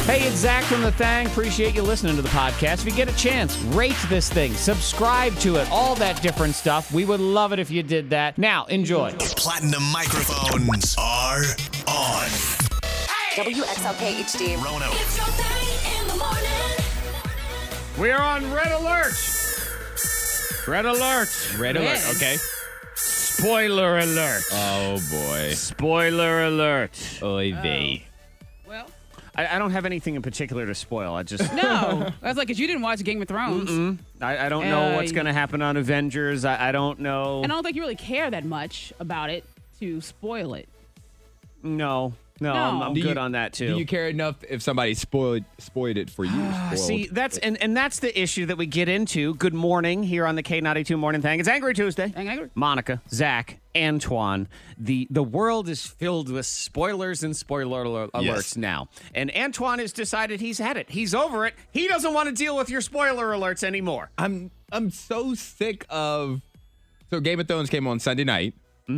Hey, it's Zach from The Thang. Appreciate you listening to the podcast. If you get a chance, rate this thing, subscribe to it, all that different stuff. We would love it if you did that. Now, enjoy. Platinum microphones are on. WXLK HD. Rono. It's your thing in the morning. We are on red alert. Red alert. Red alert, okay. Spoiler alert. Oh, boy. Spoiler alert. Oy vey. Well, I don't have anything in particular to spoil. I just... no. I was like, because you didn't watch Game of Thrones. I don't know what's going to happen on Avengers. I don't know. And I don't think you really care that much about it to spoil it. No, I'm good on that too. Do you care enough if somebody spoiled it for you? See, that's and that's the issue that we get into. Good morning here on the K92 Morning Thing. It's Angry Tuesday. Angry. Monica, Zach, Antoine. The world is filled with spoilers and spoiler alerts now. And Antoine has decided he's had it. He's over it. He doesn't want to deal with your spoiler alerts anymore. I'm so sick of. So Game of Thrones came on Sunday night,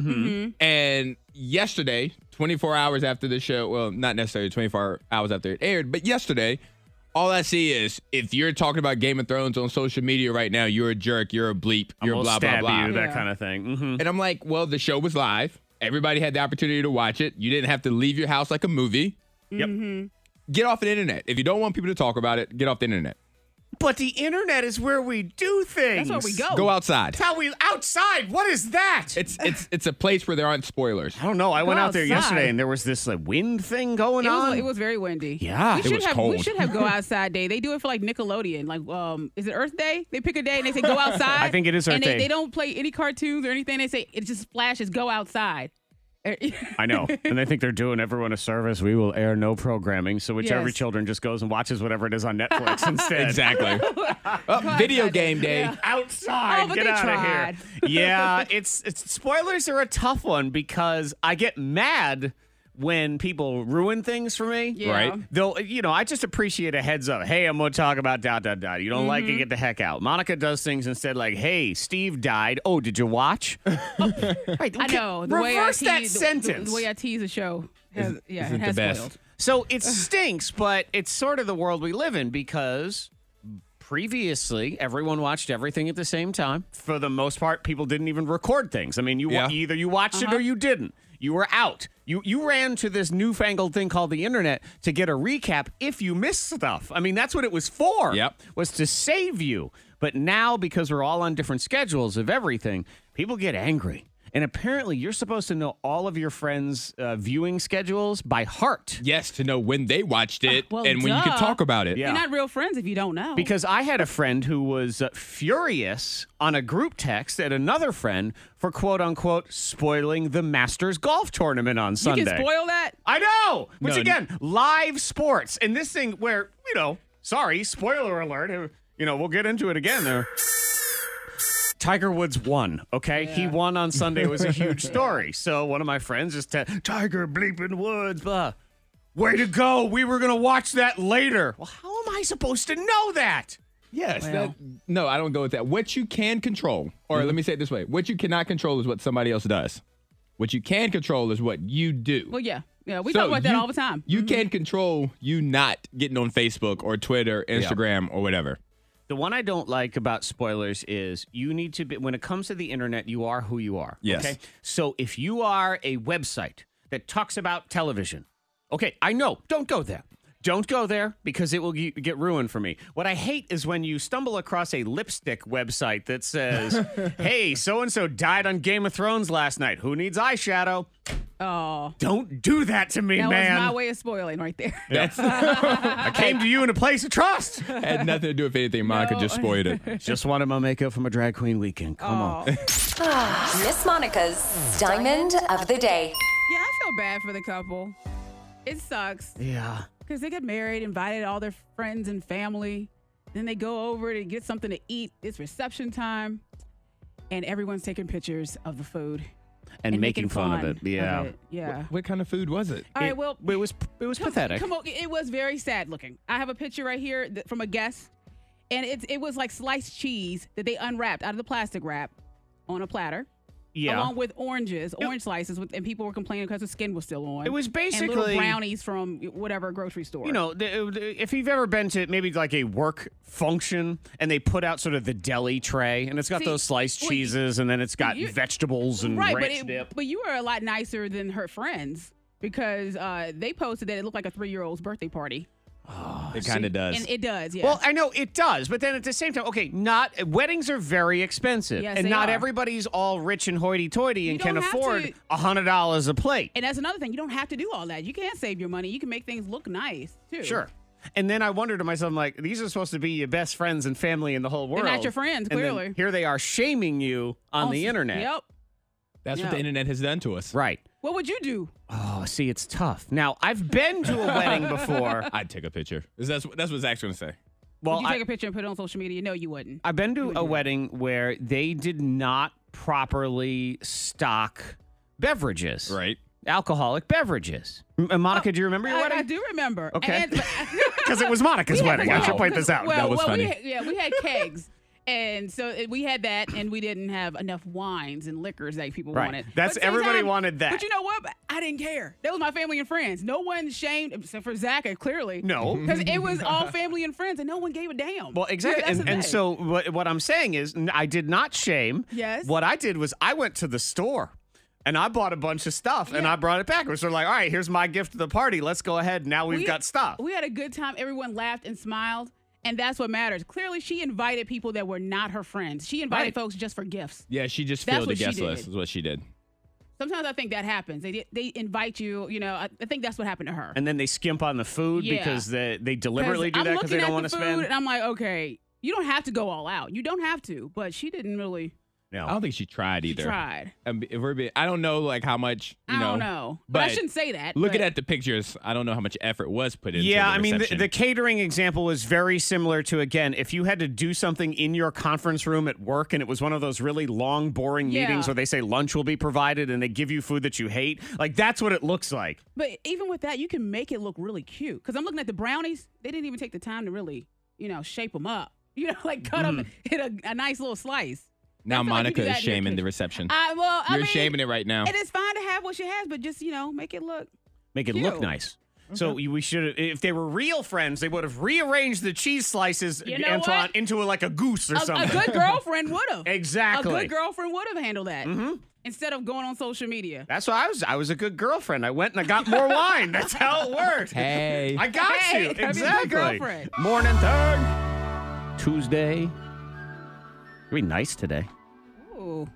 and yesterday, 24 hours after the show. Well, not necessarily 24 hours after it aired, but yesterday. All I see is if you're talking about Game of Thrones on social media right now, you're a jerk, you're a bleep, you're blah, blah, blah. You, that kind of thing. Mm-hmm. And I'm like, well, the show was live. Everybody had the opportunity to watch it. You didn't have to leave your house like a movie. Yep. Get off the internet. If you don't want people to talk about it, get off the internet. But the internet is where we do things. That's where we go. Go outside. That's how we outside. What is that? It's a place where there aren't spoilers. I don't know. I went out there outside. yesterday and there was this wind thing going on. It was very windy. Yeah. We was cold. We should have go outside day. They do it for like Nickelodeon. Like, is it Earth Day? They pick a day and they say go outside. I think it is Earth and Day. They don't play any cartoons or anything. They say it just flashes go outside. I know. And they think they're doing everyone a service. We will air no programming. So whichever Yes. children just goes and watches whatever it is on Netflix instead. Exactly. Video game day. Outside. Oh, but Get they out tried. of here. Yeah, it's spoilers are a tough one because I get mad when people ruin things for me. Yeah. Right. They'll, I just appreciate a heads up. Hey, I'm going to talk about ... You don't like it, get the heck out. Monica does things instead like, hey, Steve died. Oh, did you watch? Right, I know. Reverse that tease, sentence. The way I tease a show. Has, isn't it has the best. spoiled. So it stinks, but it's sort of the world we live in because previously everyone watched everything at the same time. For the most part, people didn't even record things. I mean, either you watched it or you didn't. You were out. You ran to this newfangled thing called the internet to get a recap if you missed stuff. I mean, that's what it was for. Yep. Was to save you. But now, because we're all on different schedules of everything, people get angry. And apparently, you're supposed to know all of your friends' viewing schedules by heart. Yes, to know when they watched it Well, and when you can talk about it. Yeah. You're not real friends if you don't know. Because I had a friend who was furious on a group text at another friend for quote unquote spoiling the Masters golf tournament on Sunday. You can spoil that? I know. Which No. again, live sports. And this thing where, sorry, spoiler alert. We'll get into it again there. Tiger Woods won, okay? He won on Sunday. It was a huge story. So one of my friends just said, Tiger bleeping Woods, blah. Way to go. We were going to watch that later. Well, how am I supposed to know that? Yes. Well. No, I don't go with that. What you can control, or let me say it this way. What you cannot control is what somebody else does. What you can control is what you do. Well, yeah. Yeah, we talk about that all the time. You can't control you not getting on Facebook or Twitter, Instagram, or whatever. The one I don't like about spoilers is you need to be, when it comes to the internet, you are who you are. Yes. Okay. So if you are a website that talks about television, okay, I know, don't go there. Don't go there because it will get ruined for me. What I hate is when you stumble across a lipstick website that says, hey, so-and-so died on Game of Thrones last night. Who needs eyeshadow? Oh, Don't do that to me, that man. was my way of spoiling right there. I came to you in a place of trust. Had nothing to do with anything. Monica just spoiled it. Just wanted my makeup from a drag queen weekend. Come on. Miss Monica's Diamond of the Day. Yeah, I feel bad for the couple. It sucks Yeah. because they get married, invited all their friends and family. Then they go over to get something to eat. It's reception time. And everyone's taking pictures of the food. And making fun of it. Yeah. Yeah. What kind of food was it? All right, well, It was pathetic. Come on, it was very sad looking. I have a picture right here from a guest, and it was like sliced cheese that they unwrapped out of the plastic wrap on a platter. Yeah. along with orange slices, and people were complaining because the skin was still on. It was and basically little brownies from whatever grocery store. You know, if you've ever been to maybe like a work function and they put out sort of the deli tray and it's got See, those sliced well, cheeses and then it's got vegetables and right, ranch dip. but you were a lot nicer than her friends because they posted that it looked like a 3-year-old's birthday party. It kind of does. And it does, yeah. Well, I know it does, but then at the same time, okay, weddings are very expensive, Yes, and they not are. everybody's all rich and hoity-toity and can don't have afford to- $100 a plate. And that's another thing. You don't have to do all that. You can save your money. You can make things look nice, too. Sure. And then I wonder to myself, I'm like, these are supposed to be your best friends and family in the whole world. They're not your friends, And then clearly. here they are shaming you on the internet. Yep. That's what Yeah. the internet has done to us. Right. What would you do? Oh, see, it's tough. Now, I've been to a wedding before. I'd take a picture. That's what Zach's going to say. Well, Would you take a picture and put it on social media? No, you wouldn't. I've been to a wedding where they did not properly stock beverages. Right. Alcoholic beverages. Monica, do you remember your I wedding? do remember. Okay. Because it was Monica's wedding. I should point this out. Well, That was funny. we had kegs. And so we had that, and we didn't have enough wines and liquors that people Right. wanted. That's- But at the same everybody time- wanted that. But you know what? I didn't care. That was my family and friends. No one shamed, except for Zach, clearly. No. Because it was all family and friends, and no one gave a damn. Well, exactly. Yeah, that's the and thing. so what I'm saying is I did not shame. Yes. What I did was I went to the store and I bought a bunch of stuff and Yeah. I brought it back. It was sort of like, all right, here's my gift to the party. Let's go ahead. Now we've got stuff. We had a good time. Everyone laughed and smiled. And that's what matters. Clearly, she invited people that were not her friends. She invited Right. folks just for gifts. Yeah, she just That's filled the what she guest did. list is what she did. Sometimes I think that happens. They invite you. You know, I think that's what happened to her. And then they skimp on the food Yeah. because they deliberately do I'm that because they looking don't at want to the spend. food, And I'm like, okay, you don't have to go all out. You don't have to. But she didn't really. No. I don't think she tried either. tried. If we're being, I don't know like how much, you I know. don't know. But I but shouldn't say that. Looking but- at the pictures, I don't know how much effort was put into Yeah, the I mean, reception. the catering example was very similar to, again, if you had to do something in your conference room at work and it was one of those really long, boring Yeah. meetings where they say lunch will be provided and they give you food that you hate, like that's what it looks like. But even with that, you can make it look really cute. Because I'm looking at the brownies. They didn't even take the time to really, shape them up. Like cut them, hit a nice little slice. Now I feel like you Monica do is that in your shaming the kitchen. reception. I You're mean, shaming it right now. It is fine to have what she has, but just, make it look. Make it look Cute. nice. So we should, if they were real friends, they would have rearranged the cheese slices, You know Antoine, what? into like a goose or A something. good girlfriend would have. Exactly. A good girlfriend would have handled that instead of going on social media. That's why I was a good girlfriend. I went and I got more wine. That's how it worked. Hey. I got Hey, you. gotta be a good Exactly. girlfriend. Morning third. Tuesday. It'll be nice today. Ooh,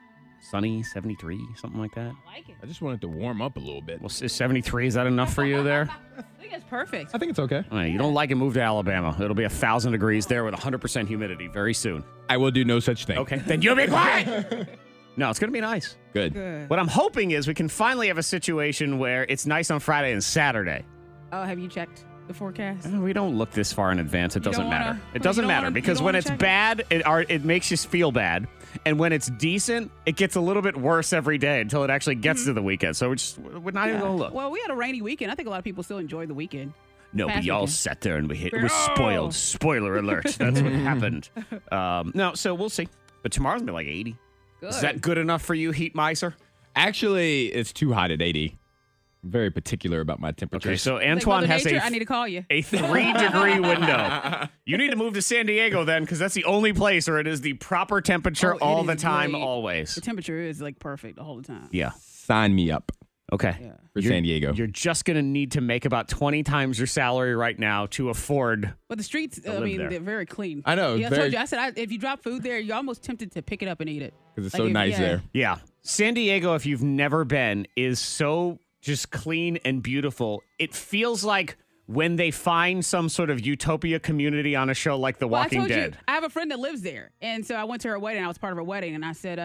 Sunny, 73, something like that. I like it. I just wanted to warm up a little bit. Well, is 73, is that enough for you there? I think it's perfect. I think it's okay. All right, you don't like it, move to Alabama. It'll be 1,000 degrees there with 100% humidity very soon. I will do no such thing. Okay, then you be quiet. No, it's going to be nice. Good. Good. What I'm hoping is we can finally have a situation where it's nice on Friday and Saturday. Oh, have you checked the forecast? We don't look this far in advance. It You doesn't don't wanna- matter. well, It doesn't you don't matter wanna- because you don't when wanna it's check it? bad, it makes you feel bad. And when it's decent, it gets a little bit worse every day until it actually gets to the weekend. So we're not even going to look. Well, we had a rainy weekend. I think a lot of people still enjoyed the weekend. No, past we all weekend. sat there and it was Oh. spoiled. Spoiler alert. That's what happened. No, so we'll see. But tomorrow's going to be like 80. Good. Is that good enough for you, Heat Miser? Actually, it's too hot at 80. I'm very particular about my temperatures. Okay, so Like Antoine Mother has Nature, I need to call you. a 3-degree window. You need to move to San Diego then, because that's the only place where it is the proper temperature Oh, it all is the time, great. always. The temperature is like perfect the whole time. Yeah. Sign me up Okay. Yeah. for San Diego. You're just going to need to make about 20 times your salary right now to afford. But the streets, I live mean, there. they're very clean. I know, Yeah, I very- told you. I said, if you drop food there, you're almost tempted to pick it up and eat it. Because it's Like so if- nice yeah. there. Yeah. San Diego, if you've never been, is so just clean and beautiful. It feels like when they find some sort of utopia community on a show like The Well, Walking I told Dead. you, I have a friend that lives there. And so I went to her wedding. I was part of her wedding. And I said,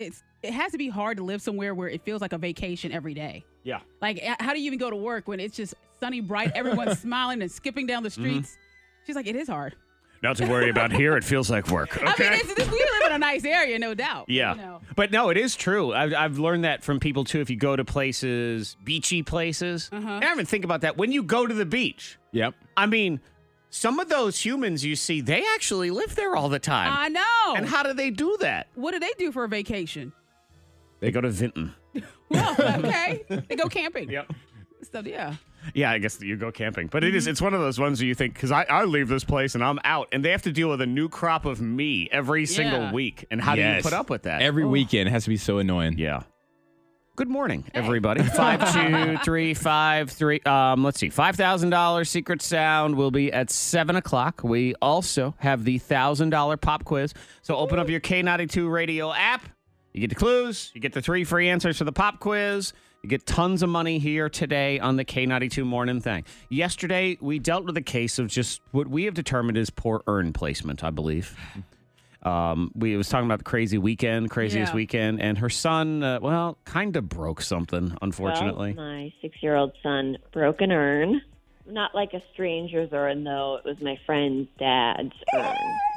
it has to be hard to live somewhere where it feels like a vacation every day. Yeah. Like, how do you even go to work when it's just sunny, bright, everyone's smiling and skipping down the streets? She's like, it is hard. Not to worry about here. It feels like work. Okay. I mean, we live in a nice area, no doubt. Yeah. You know. But no, it is true. I've learned that from people too. If you go to places, beachy places, Uh-huh. and I even think about that. When you go to the beach, Yep. I mean, some of those humans you see, they actually live there all the time. I know. And how do they do that? What do they do for a vacation? They go to Vinton. Well, okay. They go camping. Yep. Stuff, yeah. Yeah, I guess you go camping. But it's one of those ones where you think, because I leave this place and I'm out, and they have to deal with a new crop of me every single week. And how do you put up with that? Every weekend has to be so annoying. Yeah. Good morning, everybody. 52353. Let's see. $5,000 Secret Sound will be at 7 o'clock. We also have the $1,000 pop quiz. So open up your K92 radio app. You get the clues. You get the 3 free answers for the pop quiz. You get tons of money here today on the K92 morning thing. Yesterday, we dealt with a case of just what we have determined is poor earn placement, I believe. We was talking about the craziest weekend, and her son, kind of broke something, unfortunately. Well, my 6-year-old son broke an urn. Not like a stranger's urn, though. It was my friend's dad's urn.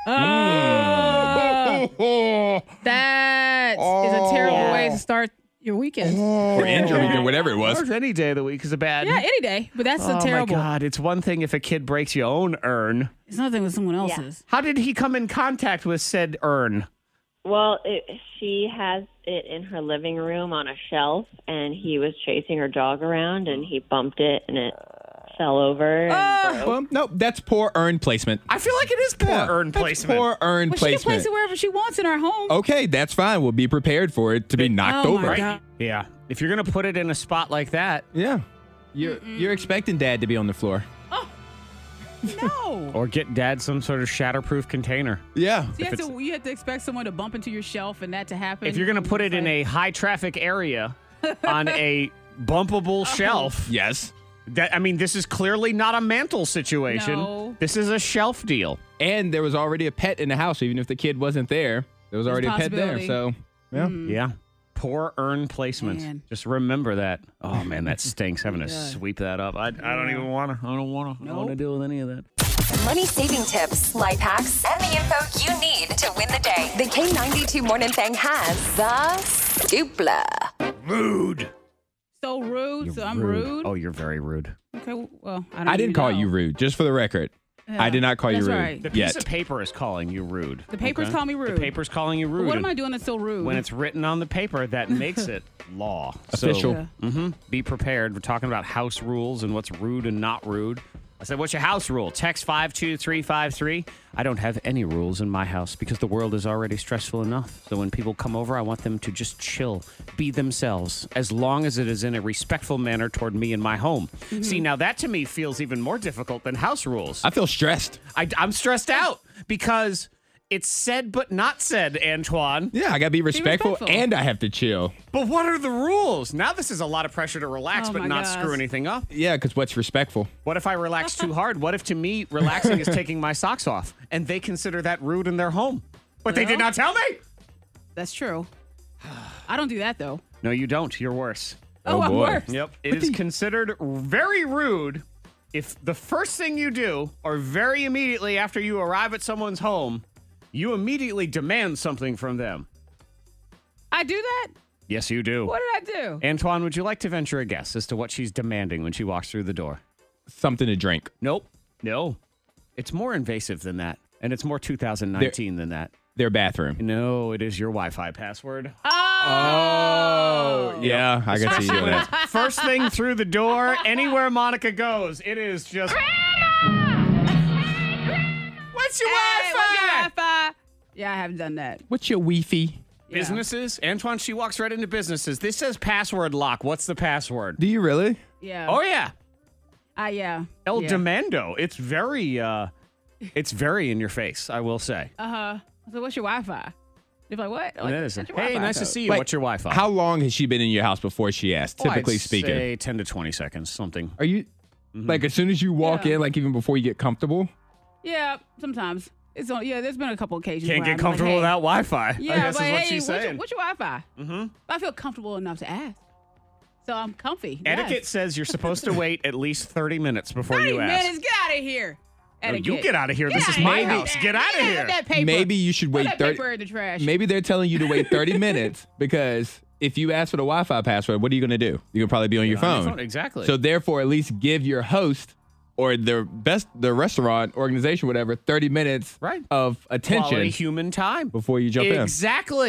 Oh, that is a terrible way to start your weekend. Or injury or whatever it was. Or any day of the week is a bad. Yeah, any day. But that's a terrible. Oh, my God. It's one thing if a kid breaks your own urn. It's another thing with someone else's. How did he come in contact with said urn? Well, she has it in her living room on a shelf, and he was chasing her dog around, and he bumped it, and it fell over. And broke. Well, no, that's poor earn placement. I feel like it is poor earn placement. Poor earn Well, she can placement. place it wherever she wants in our home. Okay, that's fine. We'll be prepared for it to be knocked Oh, over. my God. Yeah. If you're going to put it in a spot like that. Yeah. You're expecting dad to be on the floor. No. Or get dad some sort of shatterproof container. Yeah. You have to expect someone to bump into your shelf and that to happen. If you're going to put it in a high traffic area on a bumpable shelf. Yes. This is clearly not a mantle situation. No. This is a shelf deal. And there was already a pet in the house. Even if the kid wasn't there was already a pet there. possibility. So, yeah. Yeah. Poor earn placement. Man. Just remember that. Oh, man, that stinks. Having to sweep that up. I don't even want to. I don't want to deal with any of that. Money saving tips, life hacks, and the info you need to win the day. The K92 Morning Thing has the dupla. Rude. so rude, so I'm rude. Oh, you're very rude. Okay, well, I don't I didn't even call know. you rude, just for the record. I did not call you That's rude. right. The piece Yet. of paper is calling you rude. The papers call me rude. The paper's calling you rude. What am I doing that's so rude? When it's written on the paper, that makes it law. Official. So, be prepared. We're talking about house rules and what's rude and not rude. I said, what's your house rule? Text 52353. I don't have any rules in my house because the world is already stressful enough. So when people come over, I want them to just chill, be themselves, as long as it is in a respectful manner toward me and my home. See, now that to me feels even more difficult than house rules. I feel stressed. I'm stressed out because it's said but not said, Antoine. Yeah, I got to be respectful respectful. and I have to chill. But what are the rules? Now this is a lot of pressure to relax Oh but my not gosh. screw anything up. Yeah, because what's respectful? What if I relax too hard? What if to me relaxing is taking my socks off and they consider that rude in their home? But they did Well- not tell me. That's true. I don't do that though. No, you don't. You're worse. Oh, I'm boy. worse. Yep. It is considered very rude if the first thing you do or very immediately after you arrive at someone's home, you immediately demand something from them. I do that? Yes, you do. What did I do? Antoine, would you like to venture a guess as to what she's demanding when she walks through the door? Something to drink. Nope. No. It's more invasive than that. And it's more 2019 than that. Their bathroom. No, it is your Wi-Fi password. Oh, yeah. I got to see that. First thing through the door, anywhere Monica goes, it is just... What's your Hey, what's your Wi-Fi? Wi-Fi? Yeah, I haven't done that. What's your Wi-Fi? Yeah. Businesses? Antoine, she walks right into businesses. This says password lock. What's the password? Do you really? Yeah. Oh, yeah. Yeah. El yeah. Demando. It's very in your face, I will say. So what's your Wi-Fi? They're like, what? And that is "What's your hey, Wi-Fi nice to code?" see you. Like, What's your Wi-Fi? How long has she been in your house before she asked, typically I'd speaking? say 10 to 20 seconds, something. Are you, like, as soon as you walk Yeah. in, like, even before you get comfortable? Yeah, sometimes. There's been a couple occasions Can't where get I'm like, comfortable hey, without Wi-Fi. Yeah, I guess but is what hey, she's saying. what's your Wi-Fi? Mm-hmm. I feel comfortable enough to ask. So I'm comfy. Etiquette yes. says you're supposed to wait at least 30 minutes before 30 you ask. minutes, get out of here. No, Etiquette. you get out of here. Get This is outta my here. house. Get out of Yeah, here. That paper. Maybe you should Put wait that 30. paper in the trash. Maybe they're telling you to wait 30 minutes because if you ask for the Wi-Fi password, what are you going to do? You're going to probably be on your On your phone. phone, exactly. So therefore, at least give your host or the restaurant organization, whatever, 30 minutes Right. of attention Quality human time. before you jump in. Exactly.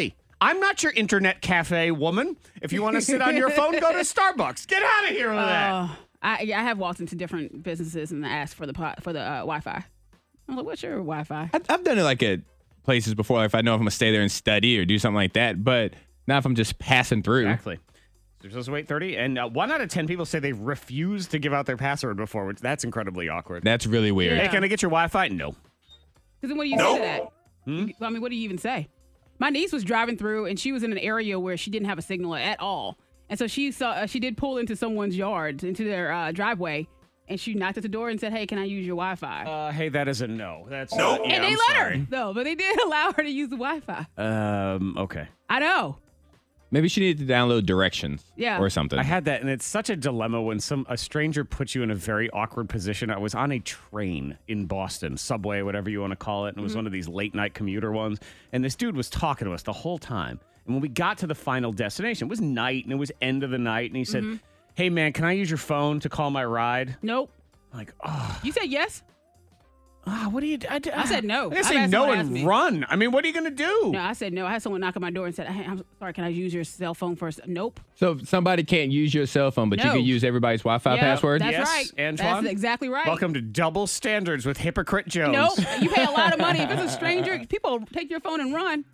I'm not your internet cafe woman. If you want to sit on your phone, go to Starbucks. Get out of here with that. I have walked into different businesses and asked for the Wi-Fi. I'm like, what's your Wi-Fi? I've done it like at places before, like if I know if I'm going to stay there and study or do something like that, but not if I'm just passing through. Exactly. You're supposed to wait 30, and 1 out of 10 people say they refuse to give out their password before, which that's incredibly awkward. That's really weird. Yeah. Hey, can I get your Wi-Fi? No. Because then what do you say to that? I mean, what do you even say? My niece was driving through, and she was in an area where she didn't have a signal at all. And so she did pull into someone's yard, into their driveway, and she knocked at the door and said, hey, can I use your Wi-Fi? Hey, that is a no. That's and they let her, though, but they did allow her to use the Wi-Fi. Okay. I know. Maybe she needed to download directions or something. I had that, and it's such a dilemma when a stranger puts you in a very awkward position. I was on a train in Boston, subway, whatever you want to call it, and it was one of these late-night commuter ones, and this dude was talking to us the whole time. And when we got to the final destination, it was night, and it was end of the night, and he said, hey, man, can I use your phone to call my ride? Nope. I'm like, oh. You said yes? What do you do? I said no. I say no and run. I mean, what are you going to do? No, I said no. I had someone knock on my door and said, hey, I'm sorry, can I use your cell phone first? Nope. So somebody can't use your cell phone, but you No. can use everybody's Wi-Fi password? That's Yes, right. Antoine? That's exactly right. Welcome to Double Standards with Hypocrite Jones. Nope. You pay a lot of money. If it's a stranger, people take your phone and run.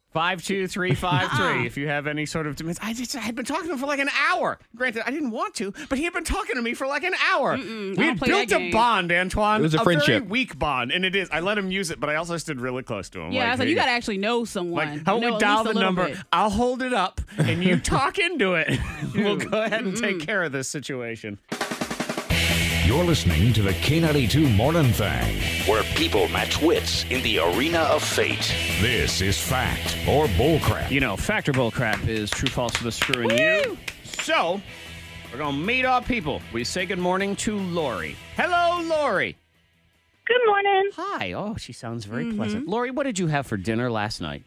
52353. If you have any sort of demands. I had been talking to him for like an hour. Granted, I didn't want to, but he had been talking to me for like an hour. We don't had play built that a game. bond, Antoine. It was a very friendship. weak bond, and it is. I let him use it, but I also stood really close to him. Yeah, I was like, hey, you got to actually know someone. like, how Know about we at dial least a the little number? bit. I'll hold it up, and you talk into it. We'll go ahead and take care of this situation. You're listening to the K92 Morning Thang, Where people match wits in the arena of fate. This is fact or bullcrap. You know, fact or bullcrap is true, false for the screw and you. So, we're going to meet our people. We say good morning to Lori. Hello, Lori. Good morning. Hi. Oh, she sounds very pleasant. Lori, what did you have for dinner last night?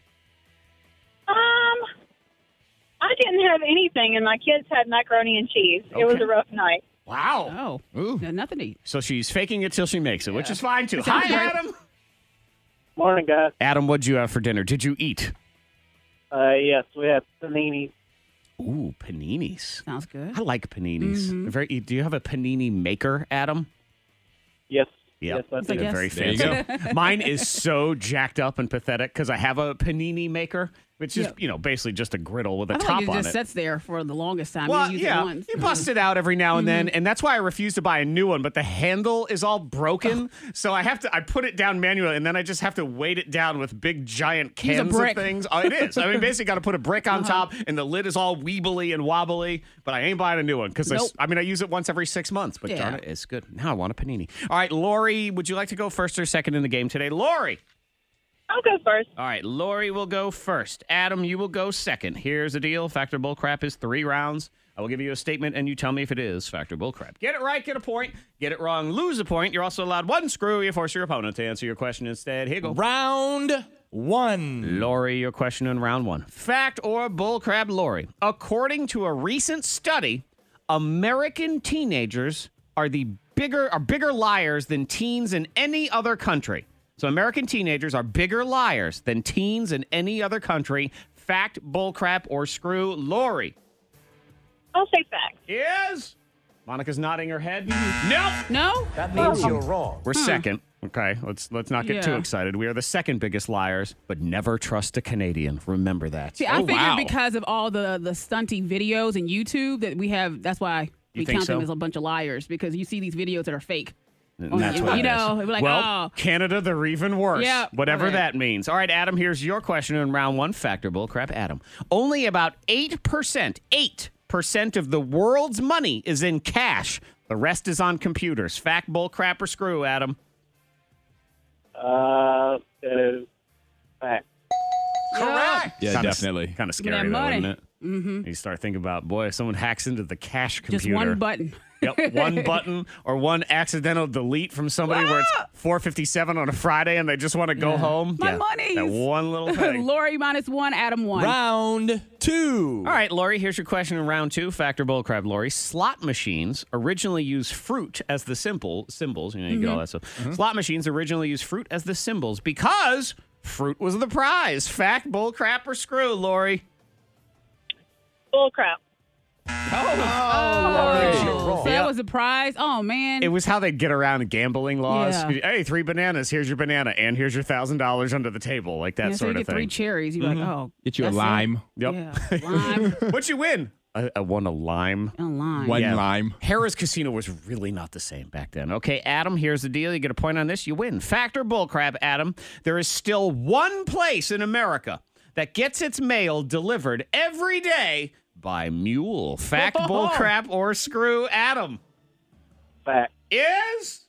I didn't have anything, and my kids had macaroni and cheese. It was Okay. a rough night. Wow. Oh, Ooh. no, nothing to eat. So she's faking it till she makes it, which is fine, too. Sounds Hi, great. Adam. Morning, guys. Adam, what'd you have for dinner? Did you eat? Yes, we have panini. Ooh, paninis. Sounds good. I like paninis. They're do you have a panini maker, Adam? Yes. Yep. Yes, I It's like do. yes. Very There you fancy. Mine is so jacked up and pathetic because I have a panini maker, which is, basically just a griddle with a I feel top like it on just it. sits there for the longest time. Well, You use it yeah, once. you bust it out every now and then, and that's why I refuse to buy a new one. But the handle is all broken, so I put it down manually, and then I just have to weight it down with big giant Use a cans of brick. things. Oh, it is. I mean, basically, got to put a brick on top, and the lid is all weebly and wobbly. But I ain't buying a new one because Nope. I use it once every 6 months. But Yeah. darn it, it's good. Now I want a panini. All right, Lori, would you like to go first or second in the game today, Lori? I'll go first. All right, Lori will go first. Adam, you will go second. Here's the deal. Factor bullcrap is 3 rounds. I will give you a statement, and you tell me if it is factor bullcrap. Get it right, get a point. Get it wrong, lose a point. You're also allowed 1 screw. You force your opponent to answer your question instead. Here you go. Round 1. Lori, your question in round 1. Fact or bullcrap, Lori? According to a recent study, American teenagers are bigger liars than teens in any other country. So American teenagers are bigger liars than teens in any other country. Fact, bullcrap, or screw, Lori? I'll say fact. Is Monica's nodding her head. Nope. No? That means you're wrong. We're second. Okay, let's not get too Yeah. excited. We are the second biggest liars, but never trust a Canadian. Remember that. See, I figured wow. because of all the stunty videos and YouTube that we have, that's why You we think count them so? as a bunch of liars, because you see these videos that are fake. And that's what You it know, is. it'd be like, well, oh. Canada, they're even worse. Yeah, Whatever right. that means. All right, Adam, here's your question in round 1. Factor bullcrap, Adam. Only about 8% of the world's money is in cash. The rest is on computers. Fact, bullcrap, or screw, Adam? Fact. Correct. Yeah, definitely. Kind of Give me that scary, though, money. isn't it? Mm-hmm. You start thinking about, boy, if someone hacks into the cash computer. Just one button. Yep, one button or one accidental delete from somebody where it's 4:57 on a Friday and they just want to go home. My money. That one little thing. Lori -1, Adam 1. Round 2. All right, Lori, here's your question in round 2. Factor bullcrap, Lori. Slot machines originally used fruit as the symbols. You know, you get all that stuff. Slot machines originally used fruit as the symbols because Fruit was the prize. Fact, bull, crap, or screw, Lori? Bull crap. So that was a prize. Oh man. It was how they get around gambling laws. Yeah. Hey, 3 bananas. Here's your banana, and here's your $1,000 under the table, like that Yeah, so sort you of get 3 thing. cherries. You're like, oh, Get you a that's it? lime. Yep. Yeah, lime. What'd you win? I won a lime. A lime. One Yeah. lime. Harrah's Casino was really not the same back then. Okay, Adam, here's the deal. You get a point on this, you win. Fact or bullcrap, Adam? There is still one place in America that gets its mail delivered every day by mule. Fact, bullcrap, or screw, Adam? Fact. Is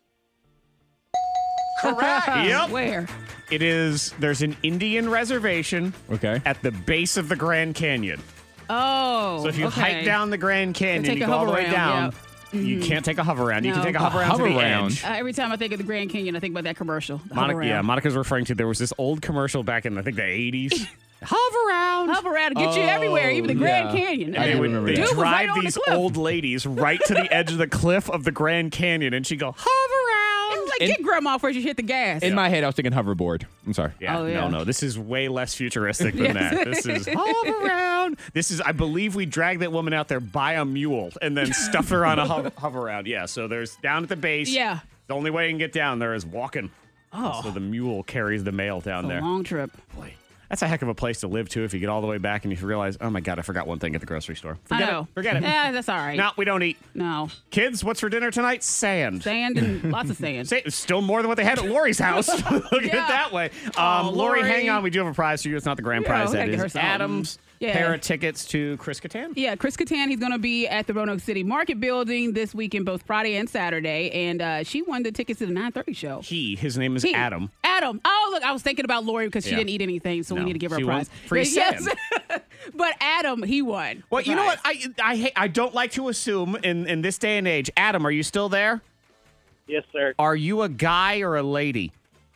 correct. Yep. Where? It is. There's an Indian reservation Okay. at the base of the Grand Canyon. Oh. So if you okay. hike down the Grand Canyon, take you a go all the hover way round, down. You can't take a hover round. You can No. take a hover A round to hover the round. edge. Every time I think of the Grand Canyon, I think about that commercial. the hover Monica, round. yeah, Monica's referring to there was this old commercial back in I think the 80s. Hover round. Hover around to get you everywhere, even the Grand yeah. Canyon. And they would remember they that. Dude was right drive on the these cliff. old ladies right to the edge of the cliff of the Grand Canyon, and she'd go hover It round. was like, get grandma first you hit the gas. In my head, I was thinking hoverboard. I'm sorry. Yeah, Oh, yeah. no. This is way less futuristic than Yes. that. This is hover round. This is, I believe, we dragged that woman out there by a mule and then stuffed her on a hover round. Yeah, so there's down at the base. Yeah. The only way you can get down there is walking. Oh. So the mule carries the mail down a there. long trip. Boy, that's a heck of a place to live, too, if you get all the way back and you realize, oh, my God, I forgot one thing at the grocery store. Forget I know. it. Forget it. Yeah, that's all right. No, we don't eat. No. Kids, what's for dinner tonight? Sand. Sand and lots of sand. Still more than what they had at Lori's house. Look at it Yeah. that way. Oh, Lori, Lori. hang on. We do have a prize for you. It's not the grand Yeah, prize. we That gotta get her is something. Adam's Yeah. pair of tickets to Chris Kattan. Yeah, Chris Kattan, he's going to be at the Roanoke City Market Building this weekend, both Friday and Saturday. And she won the tickets to the 9:30 show. His name is He. Adam. Adam. Oh, look, I was thinking about Lori because she Yeah. didn't eat anything, so No, we need to give her a she won prize. free But sand. but Adam, he won. Well, the you know what? prize. I don't like to assume in this day and age. Adam, are you still there? Yes, sir. Are you a guy or a lady?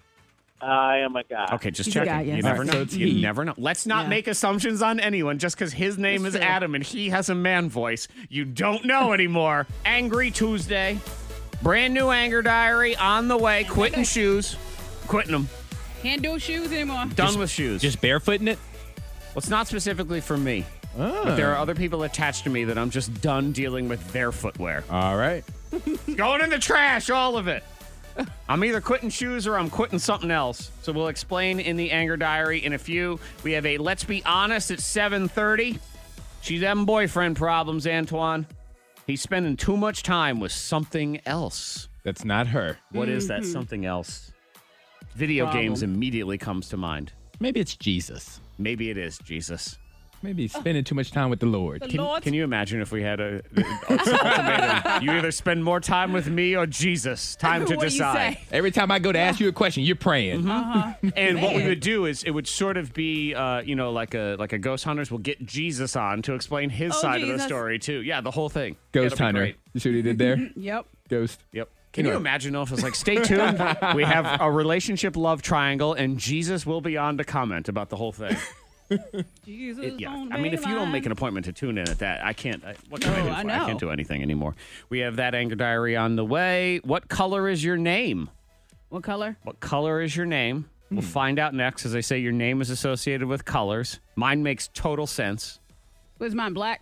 I am a guy. Okay, just He's a checking. guy, yes. You never All right, know. so it's You he. never know. Let's not Yeah. make assumptions on anyone just because his name That's is true. Adam and he has a man voice. You don't know anymore. Angry Tuesday. Brand new anger diary on the way. Quitting shoes. Quitting them. Can't do shoes anymore. Done with shoes. Just barefooting it? Well, it's not specifically for me. But there are other people attached to me that I'm just done dealing with their footwear. All right. Going in the trash, all of it. I'm either quitting shoes or I'm quitting something else. So we'll explain in the anger diary in a few. We have a Let's Be Honest at 7:30. She's having boyfriend problems, Antoine. He's spending too much time with something else. That's not her. What is that something else? Video Problem. games immediately comes to mind. Maybe it's Jesus. Maybe it is Jesus. Maybe he's spending too much time with the Lord. Can you imagine if we had a ultimatum? You either spend more time with me or Jesus. Time to What do you decide. say? Every time I go to ask you a question, you're praying. And what we would do is it would sort of be, like a Ghost Hunters. We'll get Jesus on to explain his Oh, side of the Jesus. story too. Yeah, the whole thing. Ghost It'll be Hunter. great. You see what he did there? Yep. Ghost. Yep. Can you imagine though if it's like, stay tuned. We have a relationship love triangle, and Jesus will be on to comment about the whole thing. Jesus Yeah, on I mean, if you don't Bayline. make an appointment to tune in at that, I can't. What can I do? I I know. can't do anything anymore. We have that anger diary on the way. What color is your name? What color? What color is your name? We'll find out next. As I say, your name is associated with colors. Mine makes total sense. Was mine black?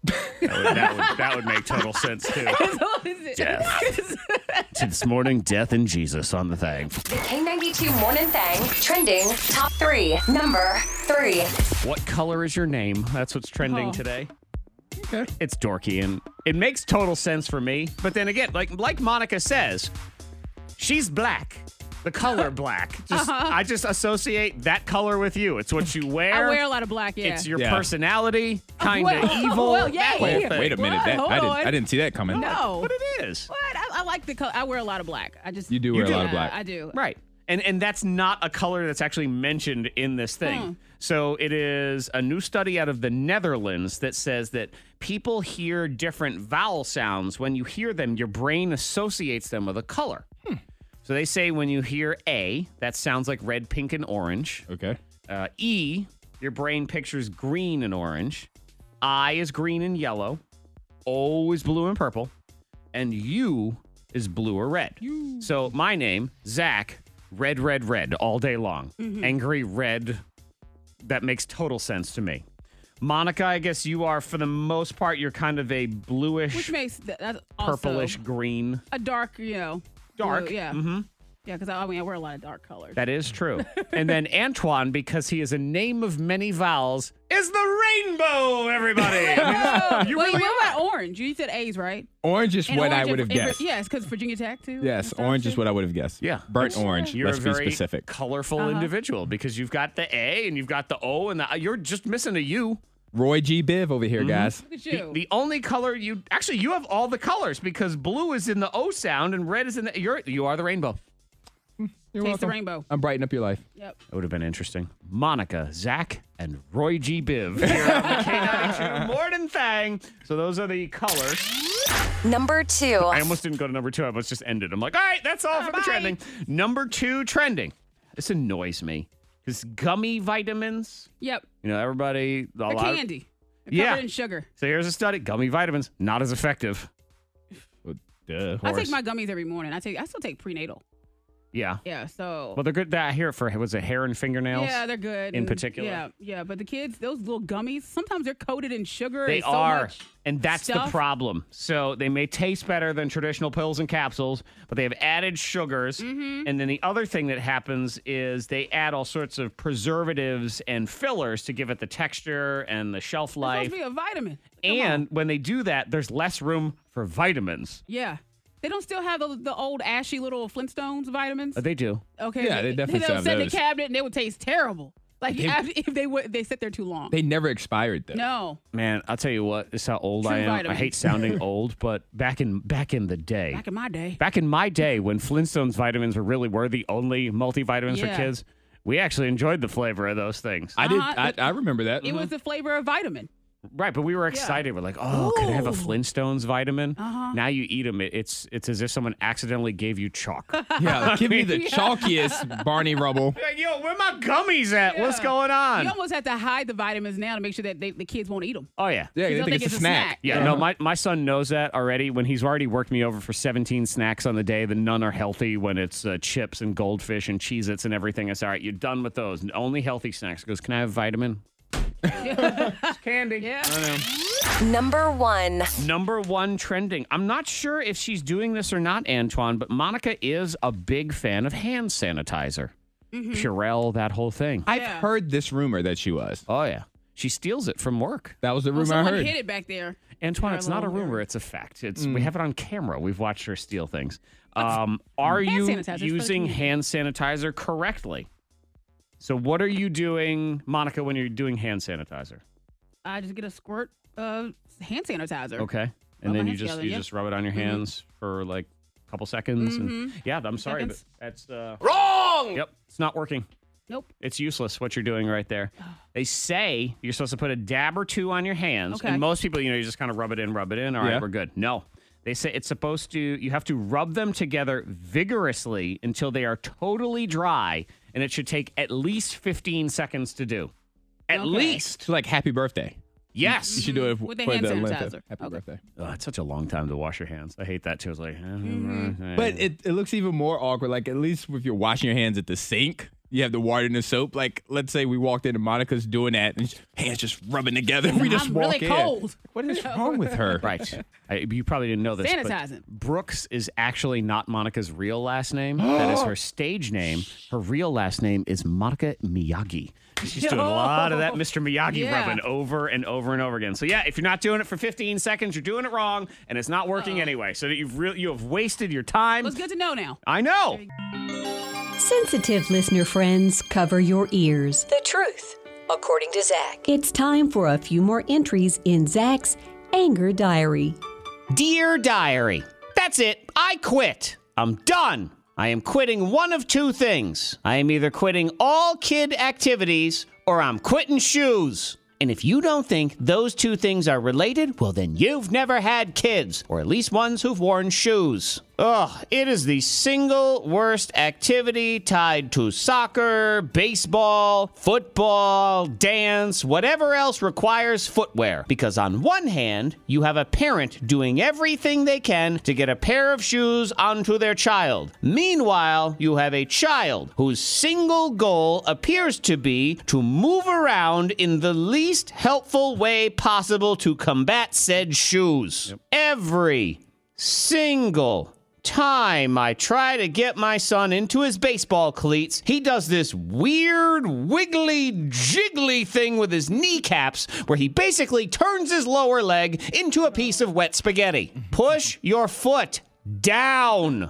That would make total sense too. What is it? Death. This morning, death and Jesus on the thing. The K92 Morning Thang trending top 3. Number 3. What color is your name? That's what's trending Oh. today. Okay. It's dorky and it makes total sense for me. But then again, like Monica says, she's black. The color black. I just associate that color with you. It's what you wear. I wear a lot of black, yeah. It's your Yeah. personality, kind of Well, evil. well, yeah, that whole yeah. thing. Wait a minute. What? Hold on. I didn't see that coming. No. But it is. What? I like the color. I wear a lot of black. I just You do wear a lot of Yeah, black. I do. Right. And that's not a color that's actually mentioned in this thing. So it is a new study out of the Netherlands that says that people hear different vowel sounds. When you hear them, your brain associates them with a color. So they say when you hear A, that sounds like red, pink, and orange. Okay. E, your brain pictures green and orange. I is green and yellow. O is blue and purple. And U is blue or red. So my name, Zach, Red, red, red all day long. Angry red. That makes total sense to me. Monica, I guess you are, for the most part, you're kind of a bluish, Which makes that also purplish green. a dark, Dark. blue, yeah. Mm-hmm. Yeah, because I wear a lot of dark colors. That is true. And then Antoine, because he is a name of many vowels, is the rainbow, everybody. I mean, you Wait, really what are. about orange? You said A's, right? Orange is And what I orange would have and- guessed. Yes, because Virginia Tech, too. Yes, and stuff, orange is too. what I would have guessed. Yeah. Burnt orange. You're Let's a be very specific. colorful individual because you've got the A and you've got the O and you're just missing a U. Roy G. Biv over here, guys. Look at you. The only color you have all the colors because blue is in the O sound and red is in the you are the rainbow. You're Taste the welcome. rainbow. I'm brightening up your life. Yep. That would have been interesting. Monica, Zach, and Roy G. Biv here on the K92 Morning Thang. So those are the colors. Number 2. I almost didn't go to number 2. I almost just ended. I'm like, all right, that's all for the bye. trending. Number 2 trending. This annoys me because gummy vitamins. Yep. Everybody. The candy. They're Yeah. covered in sugar. So here's a study. Gummy vitamins not as effective. Duh. I take my gummies every morning. I still take prenatal. Yeah. Yeah, so. Well, they're good. I hear it for was it hair and fingernails? Yeah, they're good. in And, particular? Yeah. But the kids, those little gummies, sometimes they're coated in sugar. They and so are. much And that's the stuff. problem. So they may taste better than traditional pills and capsules, but they have added sugars. Mm-hmm. And then the other thing that happens is they add all sorts of preservatives and fillers to give it the texture and the shelf It's life. supposed to be a vitamin. Come And on. when they do that, there's less room for vitamins. Yeah. They don't still have the old ashy little Flintstones vitamins? They do. Okay. Yeah, they definitely They'll still have set in the those. cabinet and they would taste terrible. Like They- if they sit there too long. They never expired, though. No. Man, I'll tell you what, this is how old True I am. I vitamins. hate sounding old, but back in the day. Back in my day. Back in my day, when Flintstones vitamins were the only multivitamins for Yeah. kids, we actually enjoyed the flavor of those things. I did. Uh-huh. I remember that. It was the flavor of vitamin. Right, but we were excited. We're like, oh, can I have a Ooh. Flintstones vitamin? Uh-huh. Now you eat them. It's as if someone accidentally gave you chalk. Yeah, give me the chalkiest Barney Rubble. Like, yo, where my gummies at? What's Yeah. going on? You almost have to hide the vitamins now to make sure that the kids won't eat them. Oh, yeah. Yeah, they They'll think it's a snack. Yeah, no, my son knows that already. When he's already worked me over for 17 snacks on the day, that none are healthy when it's chips and goldfish and Cheez-Its and everything. I said, all right, you're done with those. Only healthy snacks. He goes, can I have vitamin? It's candy. Yeah. I know. Number 1. Number 1 trending. I'm not sure if she's doing this or not, Antoine, but Monica is a big fan of hand sanitizer. Purell, that whole thing. I've Yeah. heard this rumor that she was. Oh, yeah. She steals it from work. That was the Well, rumor I someone heard. hit it back there. Antoine, it's not a Purell. rumor. It's a fact. We have it on camera. We've watched her steal things. Are Hand you sanitizer is for the using community. hand sanitizer correctly? So what are you doing, Monica, when you're doing hand sanitizer? I just get a squirt of hand sanitizer. Okay. Rub And my then you hands just together, you yep. just rub it on your hands for like a couple seconds. And yeah, I'm sorry, Seconds. but that's wrong. Yep, it's not working. Nope. It's useless what you're doing right there. They say you're supposed to put a dab or two on your hands. Okay. And most people, you just kind of rub it in. All right, Yeah. we're good. No. They say it's supposed to, you have to rub them together vigorously until they are totally dry. And it should take at least 15 seconds to do. At Okay. least. It's like happy birthday. Yes. You should do it With the for hand length sanitizer. of Happy Okay. birthday. Oh, it's such a long time to wash your hands. I hate that too. It's like, But it looks even more awkward. Like, at least if you're washing your hands at the sink, you have the water and the soap. Like, let's say we walked in and Monica's doing that and hands just rubbing together. We just I'm walk really in. cold. What is wrong with her? Right. You probably didn't know this. but Sanitizing. Brooks is actually not Monica's real last name. That is her stage name. Her real last name is Monica Miyagi. She's doing a lot of that Mr. Miyagi Yeah. rubbing over and over and over again. So yeah, if you're not doing it for 15 seconds, you're doing it wrong, and it's not working anyway. So that you have wasted your time. Well, it's good to know now. I know. Sensitive listener friends, cover your ears. The truth, according to Zach. It's time for a few more entries in Zach's Anger Diary. Dear Diary, that's it. I quit. I'm done. I am quitting one of two things. I am either quitting all kid activities or I'm quitting shoes. And if you don't think those two things are related, well, then you've never had kids, or at least ones who've worn shoes. Ugh, it is the single worst activity tied to soccer, baseball, football, dance, whatever else requires footwear. Because on one hand, you have a parent doing everything they can to get a pair of shoes onto their child. Meanwhile, you have a child whose single goal appears to be to move around in the least helpful way possible to combat said shoes. Yep. Every single time I try to get my son into his baseball cleats, he does this weird, wiggly, jiggly thing with his kneecaps where he basically turns his lower leg into a piece of wet spaghetti. Push your foot down.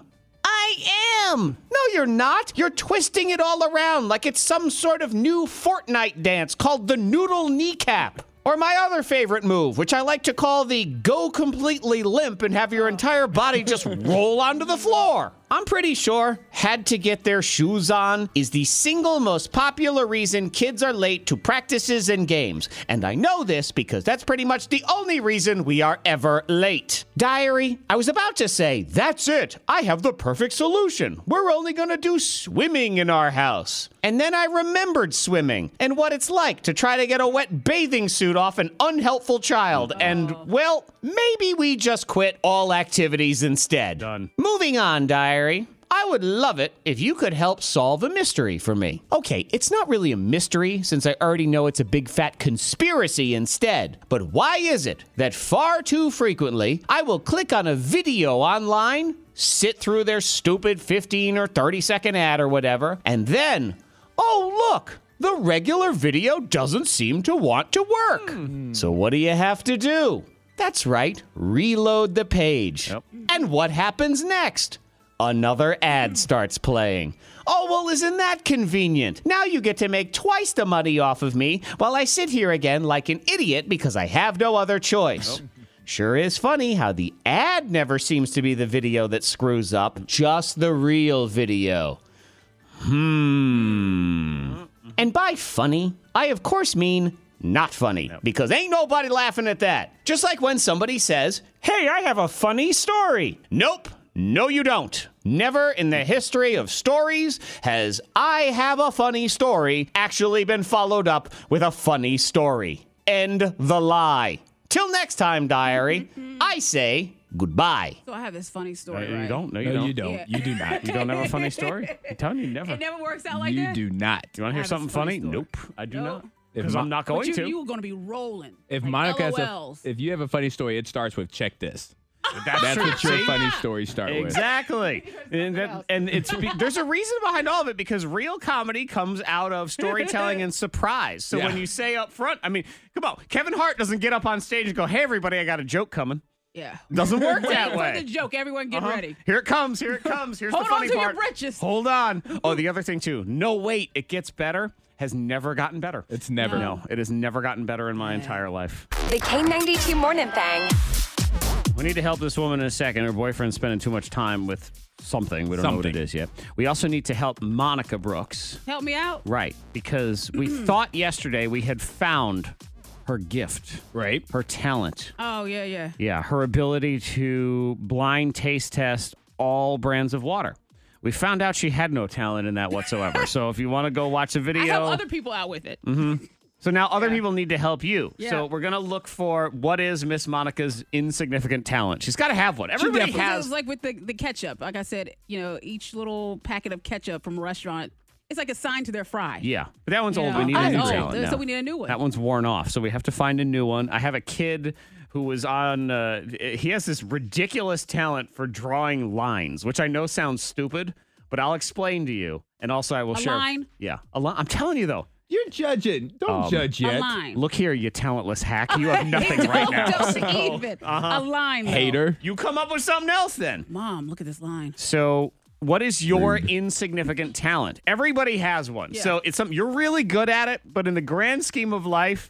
I am. No, you're not. You're twisting it all around like it's some sort of new Fortnite dance called the noodle kneecap. Or my other favorite move, which I like to call the go completely limp and have your entire body just roll onto the floor. I'm pretty sure had to get their shoes on is the single most popular reason kids are late to practices and games. And I know this because that's pretty much the only reason we are ever late. Diary, I was about to say, that's it. I have the perfect solution. We're only going to do swimming in our house. And then I remembered swimming and what it's like to try to get a wet bathing suit off an unhelpful child. And, well, maybe we just quit all activities instead. Done. Moving on, Diary. I would love it if you could help solve a mystery for me. Okay, it's not really a mystery since I already know it's a big fat conspiracy instead. But why is it that far too frequently I will click on a video online, sit through their stupid 15 or 30-second ad or whatever, and then, oh, look, the regular video doesn't seem to want to work. So what do you have to do? That's right, reload the page. Yep. And what happens next? Another ad starts playing. Oh, well, isn't that convenient? Now you get to make twice the money off of me while I sit here again like an idiot because I have no other choice. Nope. Sure is funny how the ad never seems to be the video that screws up, just the real video. And by funny, I of course mean not funny, because ain't nobody laughing at that. Just like when somebody says, hey, I have a funny story. Nope. No, you don't. Never in the history of stories has I have a funny story actually been followed up with a funny story. End the lie. Till next time, Diary, I say goodbye. So I have this funny story, You right? don't. No, You don't. Yeah. You do not. You don't have a funny story? I'm telling you, never. It never works out like You that? do not. You want to hear I have something a funny funny? story. Nope, I do Nope. not. Because I'm not going But to. you were going to be rolling. If like Monica has LOLs. if you have a funny story, it starts with check this. That's what your See? funny stories start with. Exactly. And there's a reason behind all of it because real comedy comes out of storytelling and surprise. So when you say up front, I mean, come on, Kevin Hart doesn't get up on stage and go, hey, everybody, I got a joke coming. Yeah. Doesn't work that For way. the joke, everyone get ready. Here it comes. Here it comes. Here's Hold the funny on to part. your britches. Hold on. Oh, the other thing, too. No, wait. It gets better. Has never gotten better. It's never. No, it has never gotten better in my entire life. The K92 Morning Thang. We need to help this woman in a second. Her boyfriend's spending too much time with something. We don't know what it is yet. We also need to help Monica Brooks. Help me out. Right, because we thought yesterday we had found her gift. Right. Her talent. Oh, yeah, yeah. Yeah, her ability to blind taste test all brands of water. We found out she had no talent in that whatsoever. So if you want to go watch a video. I help other people out with it. So now other people need to help you. Yeah. So we're going to look for what is Miss Monica's insignificant talent. She's got to have one. Everybody has. It's like with the ketchup. Like I said, each little packet of ketchup from a restaurant, it's like assigned to their fry. Yeah. But that one's old. know? We need a new Oh, talent now. so we need a new one. That one's worn off. So we have to find a new one. I have a kid who was on, he has this ridiculous talent for drawing lines, which I know sounds stupid, but I'll explain to you. And also I will share. line? Yeah. A line. I'm telling you though. You're judging. Don't judge A yet. line. Look here, you talentless hack. You have nothing right now. Don't even. A line. though. Hater. You come up with something else then. Mom, look at this line. So, what is your insignificant talent? Everybody has one. Yeah. So, it's something you're really good at it, but in the grand scheme of life,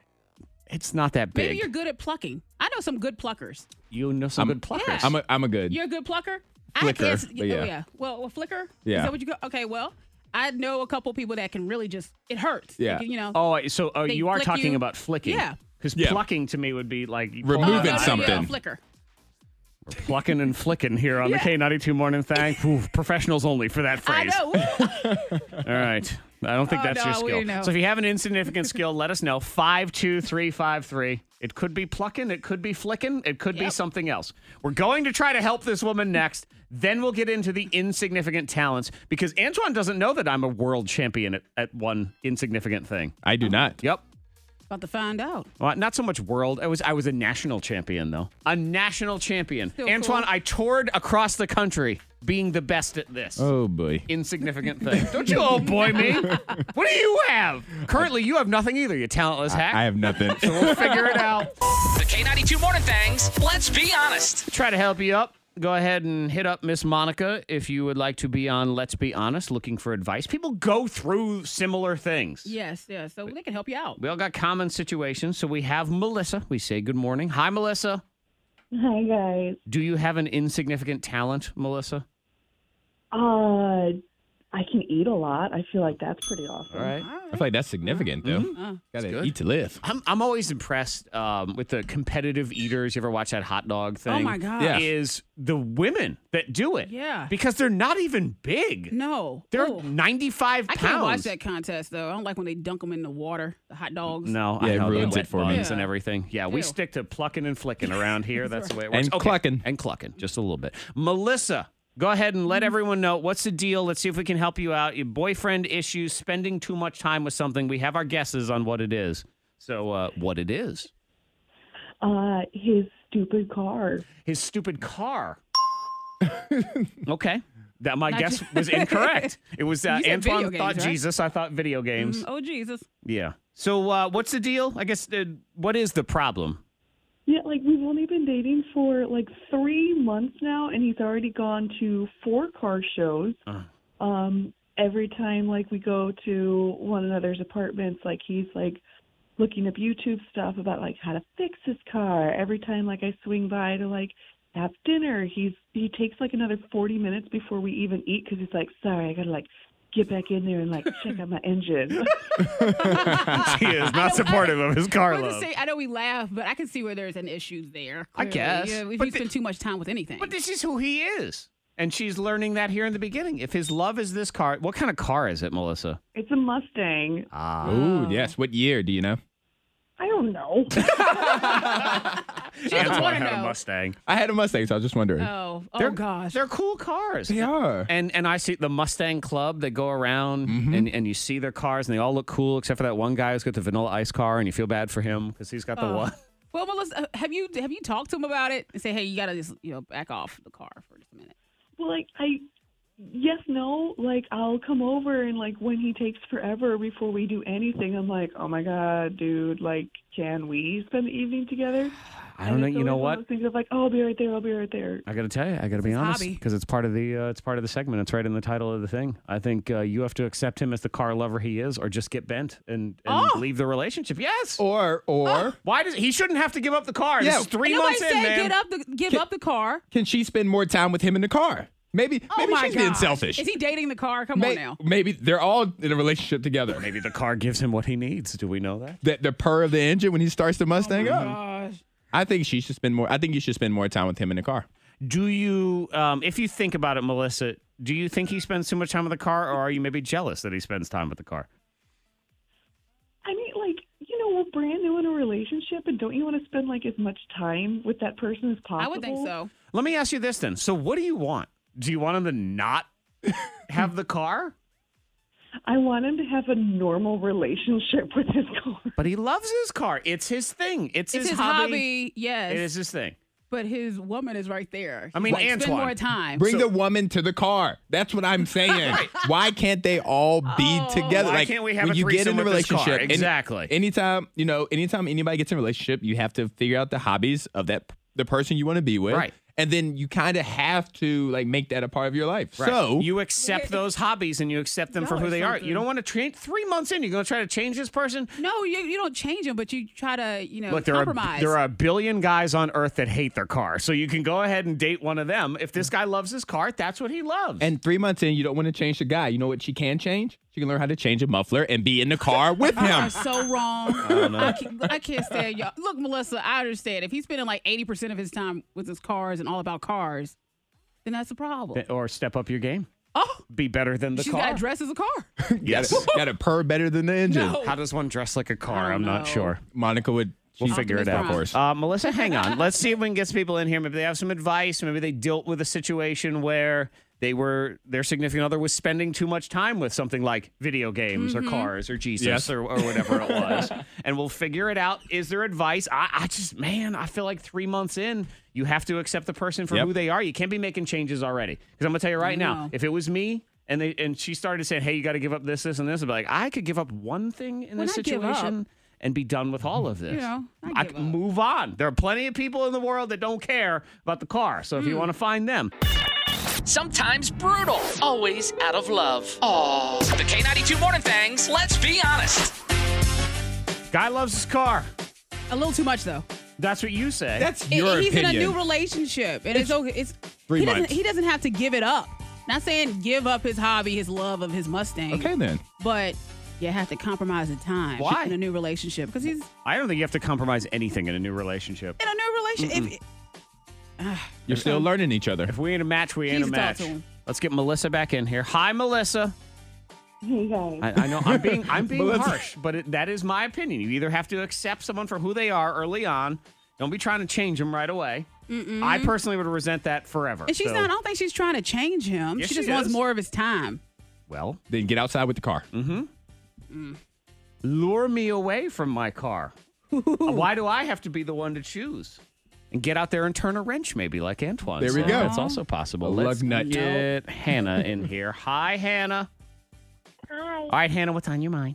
it's not that big. Maybe you're good at plucking. I know some good pluckers. You know some good pluckers. Yeah. I'm a good. You're a good plucker? Flicker, I guess. but yeah. Oh, yeah. Well, flicker? Yeah. Is that what you go? Okay, well, I know a couple people that can really just, it hurts. Yeah. They can, Oh, so They you are flick talking you. about flicking. Yeah. Because Yeah. plucking to me would be like Removing no, something. Yeah, flicker. We're plucking and flicking here on the K92 Morning Thang. Ooh, professionals only for that phrase. I know. All right. I don't think that's your skill. know. So if you have an insignificant skill, let us know. 52353. It could be plucking. It could be flicking. It could be something else. We're going to try to help this woman next. Then we'll get into the insignificant talents because Antoine doesn't know that I'm a world champion at one insignificant thing. I do not. Yep. About to find out. Well, not so much world. I was a national champion, though. A national champion. Still Antoine, cool. I toured across the country being the best at this. Oh, boy. Insignificant thing. Don't you oh boy me. What do you have? Currently, you have nothing either, you talentless hack. I have nothing. So we'll figure it out. The K92 Morning Thangs. Let's be honest. Try to help you up. Go ahead and hit up Miss Monica if you would like to be on Let's Be Honest, looking for advice. People go through similar things. Yes. So they can help you out. We all got common situations. So we have Melissa. We say good morning. Hi, Melissa. Hi, guys. Do you have an insignificant talent, Melissa? I can eat a lot. I feel like that's pretty awesome. All right. I feel like that's significant, though. Gotta good. eat to live. I'm always impressed with the competitive eaters. You ever watch that hot dog thing? Oh, my God. Yeah. Is the women that do it. Yeah. Because they're not even big. No. They're Oh. 95 I pounds. can't watch that contest, though. I don't like when they dunk them in the water, the hot dogs. No, Yeah, I it know, ruins the it for wet me. buns and Yeah. everything. Yeah, we Ew. stick to plucking and flicking around here. That's the way it works. And clucking. And clucking, just a little bit. Melissa, go ahead and let everyone know what's the deal. Let's see if we can help you out. Your boyfriend issues, spending too much time with something. We have our guesses on what it is. So, what it is? His stupid car. His stupid car. Okay. That my Not guess ju- was incorrect. It was You said Antoine video thought games, right? Jesus. I thought video games. Oh, Jesus. Yeah. So what's the deal? I guess what is the problem? Yeah, like we've only been dating for like 3 months now, and he's already gone to 4 car shows. Every time like we go to one another's apartments, like he's like looking up YouTube stuff about like how to fix his car. Every time like I swing by to like have dinner, he takes like another 40 minutes before we even eat because he's like, sorry, I gotta like get back in there and like check out my engine. She is not supportive of his car I was love. gonna say, I know we laugh, but I can see where there's an issue there. I clearly. guess. Yeah, if But you spend too much time with anything. But this is who he is. And she's learning that here in the beginning. If his love is this car, what kind of car is it, Melissa? It's a Mustang. Oh, yes. What year? Do you know? I don't know. Antoine had a know. Mustang. I had a Mustang, so I was just wondering. oh gosh. They're cool cars. They are. And I see the Mustang Club. They go around Mm-hmm. and you see their cars and they all look cool except for that one guy who's got the Vanilla Ice car and you feel bad for him because he's got the one. Well, Melissa, have you talked to him about it and say, hey, you gotta just back off the car for just a minute? Well, like yes, no, like I'll come over and like when he takes forever before we do anything, I'm like, oh my God, dude, like, can we spend the evening together? I don't know. And it's You know always one what? of those things of like, oh, I'll be right there. I'll be right there. I got to tell you, I got to be his honest hobby. because it's part of the segment. It's right in the title of the thing. I think you have to accept him as the car lover he is, or just get bent and leave the relationship. Yes. Or Why does he shouldn't have to give up the car? Yeah. This is 3 Nobody months in, said man. give up the car. can she spend more time with him in the car? Maybe Oh my she's being gosh. selfish. Is he dating the car? Come on now. Maybe they're all in a relationship together. Maybe the car gives him what he needs. Do we know that? The purr of the engine when he starts the Mustang up. Gosh. I think she should spend more. I think you should spend more time with him in the car. Do you, if you think about it, Melissa, do you think he spends too much time with the car, or are you maybe jealous that he spends time with the car? I mean, like, we're brand new in a relationship, and don't you want to spend like as much time with that person as possible? I would think so. Let me ask you this then. So what do you want? Do you want him to not have the car? I want him to have a normal relationship with his car. But he loves his car. It's his thing. It's It's his hobby, yes. It is his thing. But his woman is right there. I mean, Like, spend Antoine. more time. Bring the woman to the car. That's what I'm saying. Why can't they all be together? Why like, can't we have when a you get threesome in a with this car? relationship? Exactly. Anytime anybody gets in a relationship, you have to figure out the hobbies of the person you want to be with. Right. And then you kind of have to like make that a part of your life. Right. So you accept those hobbies and you accept them for who they are. You don't want to train 3 months in. You're going to try to change this person. No, you don't change them, but you try to, Look, compromise. there are a billion guys on earth that hate their car. So you can go ahead and date one of them. If this guy loves his car, that's what he loves. And 3 months in, you don't want to change the guy. You know what she can change? she can learn how to change a muffler and be in the car with You are him. so wrong. Oh, no. I can't stand y'all. Look, Melissa, I understand. If he's spending like 80% of his time with his cars and all about cars, then that's a problem. Or step up your game. Oh, Be better than the she's car. got to dress as a car. Yes. Got to purr better than the engine. No. How does one dress like a car? I I'm don't not know. sure. Monica would. We'll figure it out. Of course. Melissa, hang on. Let's see if we can get some people in here. Maybe they have some advice. Maybe they dealt with a situation where their significant other was spending too much time with something like video games or cars or Jesus Yes. or whatever it was. And we'll figure it out. Is there advice? I feel like 3 months in, you have to accept the person for Yep. who they are. You can't be making changes already. Because I'm going to tell you right now, No. if it was me, and she started saying, hey, you got to give up this, and this, I'd be like, I could give up one thing in Well, this not give up. situation and be done with all of this. You know, not I give can up. move on. There are plenty of people in the world that don't care about the car. So if you want to find them, Sometimes brutal, always out of love. Aww. The K92 Morning Thangs, let's be honest. guy loves his car. A little too much, though. That's what you say. That's your He's opinion. in a new relationship, and it's okay. It's 3 he months. He doesn't have to give it up. Not saying give up his hobby, his love of his Mustang. Okay, then. But you have to compromise the time Why? in a new relationship because he's I don't think you have to compromise anything in a new relationship. in a new relationship. You're still learning each other. If we ain't a match, we ain't Please a talk match. to him. Let's get Melissa back in here. Hi, Melissa. Hey guys. I know I'm being Melissa. harsh, but that is my opinion. You either have to accept someone for who they are early on. Don't be trying to change them right away. I personally would resent that forever. And she's So- not. I don't think she's trying to change him. Yes, she just she wants is. more of his time. Well, Then get outside with the car. lure me away from my car. Why do I have to be the one to choose? And get out there and turn a wrench, maybe like Antoine. There we said. go. That's also possible. A Let's lug nut. get Hannah in here. Hi, Hannah. Hi. All right, Hannah, what's on your mind?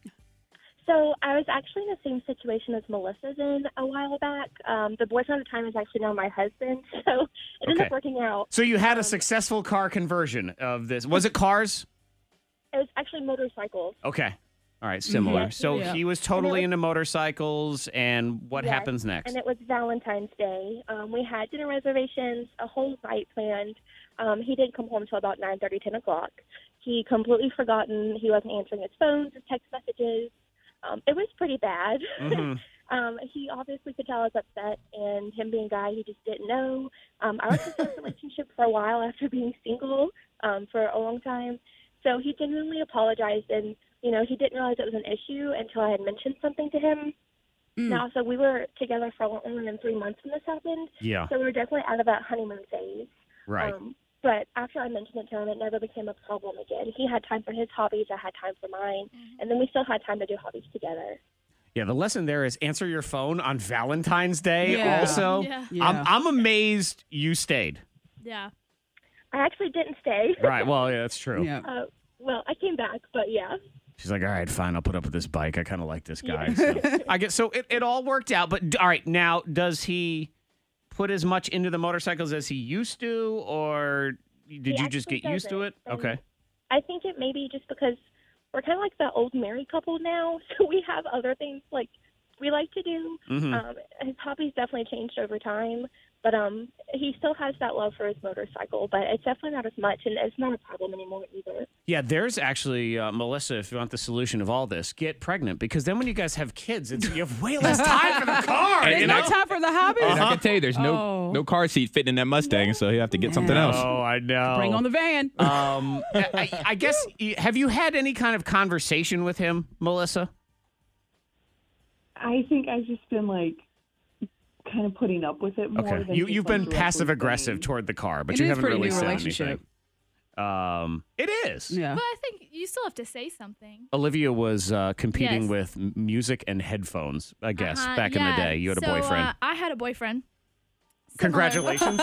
So I was actually in the same situation as Melissa's in a while back. The boyfriend at the time is actually now my husband, so it ended Okay. up working out. So you had a successful car conversion of this. Was it cars? It was actually motorcycles. Okay. All right, similar. Yes. So Yeah. he was totally And it into motorcycles, and what Yes, happens next? And it was Valentine's Day. We had dinner reservations, a whole night planned. He didn't come home until about 9:30, 10 o'clock. He completely forgotten. He wasn't answering his phone, his text messages. It was pretty bad. Mhm. He obviously could tell I was upset, and him being a guy, he just didn't know. I was in a relationship for a while after being single for a long time. So he genuinely apologized, and, you know, he didn't realize it was an issue until I had mentioned something to him. Now, so we were together for longer than 3 months when this happened. Yeah. So we were definitely out of that honeymoon phase. Right. But after I mentioned it to him, it never became a problem again. He had time for his hobbies, I had time for mine, and then we still had time to do hobbies together. Yeah, the lesson there is answer your phone on Valentine's Day Yeah. also. Yeah. Yeah. I'm amazed you stayed. Yeah. I actually didn't stay. Right. Well, yeah, that's true. Yeah. Well, I came back, but yeah. She's like, all right, fine, I'll put up with this bike. I kind of like this guy. So. I guess so. It all worked out. But all right, now does he put as much into the motorcycles as he used to, or did you just actually get used to it? doesn't. Okay. I think it may be just because we're kind of like the old married couple now, so we have other things like we like to do. Mhm. His hobbies definitely changed over time, but he still has that love for his motorcycle, but it's definitely not as much, and it's not a problem anymore either. Yeah, there's actually, Melissa, if you want the solution of all this, get pregnant, because then when you guys have kids, you have way less time for the car. And There's you no know? time for the hobby. And I can tell you, there's Oh. no car seat fitting in that Mustang, so you have to get something else. Oh, I know. Bring on the van. I guess, have you had any kind of conversation with him, Melissa? I think I've just been like kind of putting up with it more. Okay. Than You've just, been like, directly passive aggressive saying. toward the car, but It you is haven't pretty really new said relationship. anything. It is. Yeah. But I think you still have to say something. Olivia was competing Yes. with music and headphones, I guess, Uh-huh, back in the yeah. day. You had a So, boyfriend. I had a boyfriend. Congratulations.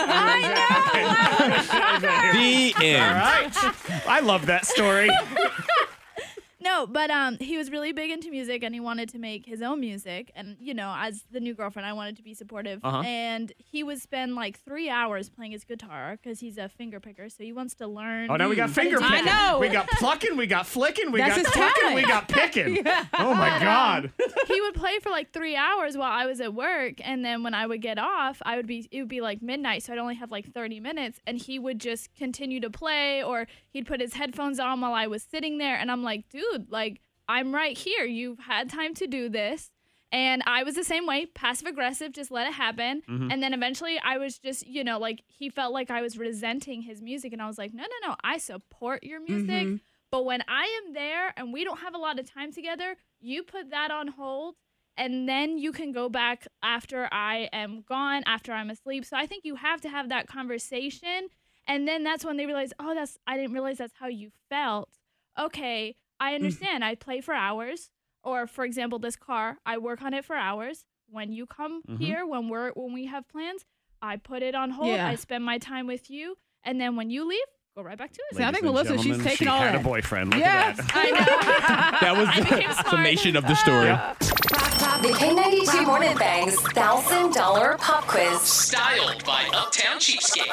The end. All right. I love that story. No, No, but he was really big into music and he wanted to make his own music. And, you know, as the new girlfriend, I wanted to be supportive. Uh-huh. And he would spend like 3 hours playing his guitar because he's a finger picker. So he wants to learn. Oh, now we got how to finger do picking. that. I know. We got plucking, we got flicking, we That's got his tucking, talent. we got picking. Yeah. Oh, my God. He would play for like 3 hours while I was at work. And then when I would get off, it would be like midnight. So I'd only have like 30 minutes. And he would just continue to play, or he'd put his headphones on while I was sitting there. And I'm like, dude, like, I'm right here. You've had time to do this. And I was the same way, passive aggressive, just let it happen. Mhm. And then eventually I was just, you know, like he felt like I was resenting his music. And I was like, no, I support your music. Mhm. But when I am there and we don't have a lot of time together, you put that on hold. And then you can go back after I am gone, after I'm asleep. So I think you have to have that conversation. And then that's when they realize, I didn't realize that's how you felt. Okay, I understand. I play for hours. Or for example, this car, I work on it for hours. When you come here, when we have plans, I put it on hold. Yeah. I spend my time with you. And then when you leave, go right back to it. See, I think Ladies and Melissa, she's gentlemen, taking she all had that. a boyfriend. Look Yes, at that. I know. That was I became the smart. summation of the story. The K92 Morning Thang's $1,000 pop quiz. Styled by Uptown Cheapskate.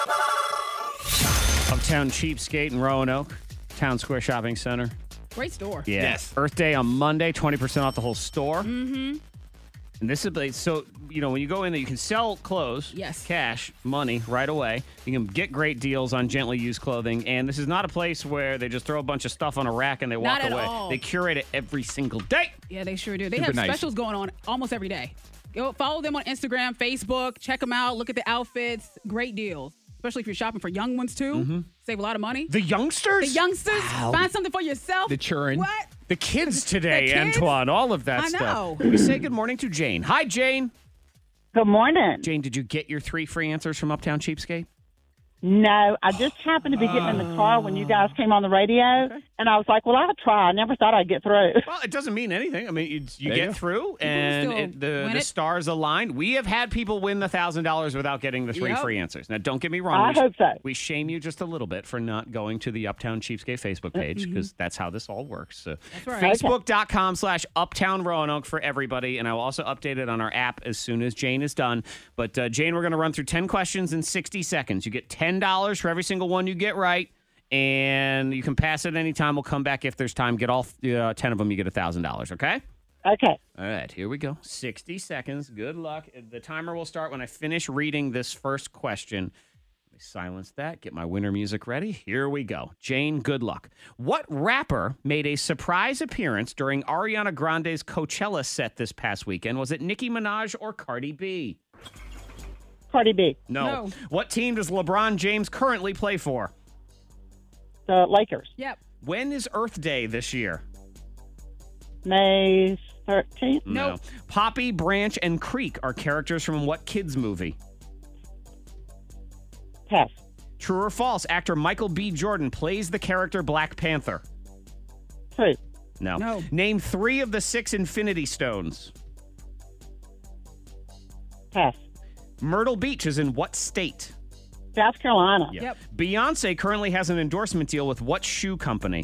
Uptown Cheapskate in Roanoke, Town Square Shopping Center. Great store. Yeah. Yes. Earth Day on Monday, 20% off the whole store. Mm-hmm. And this is so, you know, when you go in there, you can sell clothes, Yes. cash, money right away. You can get great deals on gently used clothing. And this is not a place where they just throw a bunch of stuff on a rack and they walk Not at away. all. They curate it every single day. Yeah, they sure do. They Super have nice. specials going on almost every day. Go follow them on Instagram, Facebook. Check them out. Look at the outfits. Great deals. Especially if you're shopping for young ones, too. Save a lot of money. The youngsters? The youngsters. Wow. Find something for yourself. The churn. What? The kids today, The kids? Antoine, all of that I stuff. know. We say good morning to Jane. Hi, Jane. Good morning. Jane, did you get your 3 free answers from Uptown Cheapskate? No, I just happened to be getting in the car when you guys came on the radio, and I was like, well, I'll try. I never thought I'd get through. Well, it doesn't mean anything. I mean, you There you get go. through, and still win the it. stars aligned. We have had people win the $1,000 without getting the 3 Yep. free answers. Now, don't get me wrong. I hope so. We shame you just a little bit for not going to the Uptown Cheapskate Facebook page because that's how this all works. So right. Facebook.com/Uptown Roanoke for everybody. And I will also update it on our app as soon as Jane is done. But Jane, we're going to run through 10 questions in 60 seconds. You get $10 for every single one you get right. And you can pass it anytime. We'll come back if there's time. Get all 10 of them. You get $1,000. Okay? Okay. All right, here we go. 60 seconds. Good luck. The timer will start when I finish reading this first question. Let me silence that. Get my winter music ready. Here we go. Jane, good luck. What rapper made a surprise appearance during Ariana Grande's Coachella set this past weekend? Was it Nicki Minaj or Cardi B? Cardi B. No. What team does LeBron James currently play for? The Lakers. Yep. When is Earth Day this year? May 13th. No. Poppy, Branch, and Creek are characters from what kids movie? Pass. True or false? Actor Michael B. Jordan plays the character Black Panther. True. No. Name 3 of the 6 Infinity Stones. Pass. Myrtle Beach is in what state? South Carolina. Yep. Beyonce currently has an endorsement deal with what shoe company?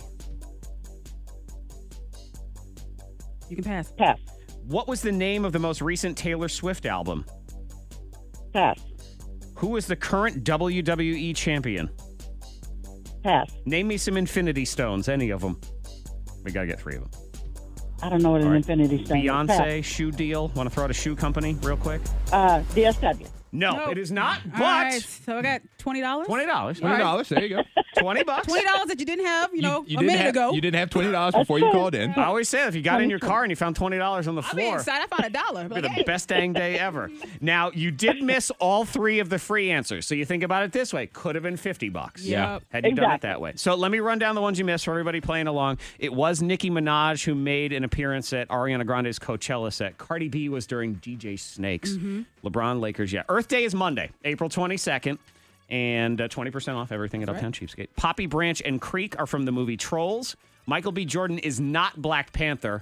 You can pass. Pass. What was the name of the most recent Taylor Swift album? Pass. Who is the current WWE champion? Pass. Name me some Infinity Stones, any of them. We got to get 3 of them. I don't know what an Infinity Stone is. Beyonce, shoe deal. Want to throw out a shoe company real quick? DSW. No, it is not, All but right, so I got $20. $20. $20. There you go. $20. $20 that you didn't have, a didn't minute have, ago. You didn't have $20 before you called in. I always say that if you got in your car and you found $20 on the I'll be floor, excited. I found $1. it'd be the best dang day ever. Now, you did miss all 3 of the free answers. So you think about it this way. Could have been $50. Yeah. Had you done it that way. So let me run down the ones you missed for everybody playing along. It was Nicki Minaj who made an appearance at Ariana Grande's Coachella set. Cardi B was during DJ Snakes. LeBron, Lakers, yeah. Earth Day is Monday, April 22nd. And 20% off everything at Uptown Cheapskate. Poppy, Branch, and Creek are from the movie Trolls. Michael B. Jordan is not Black Panther.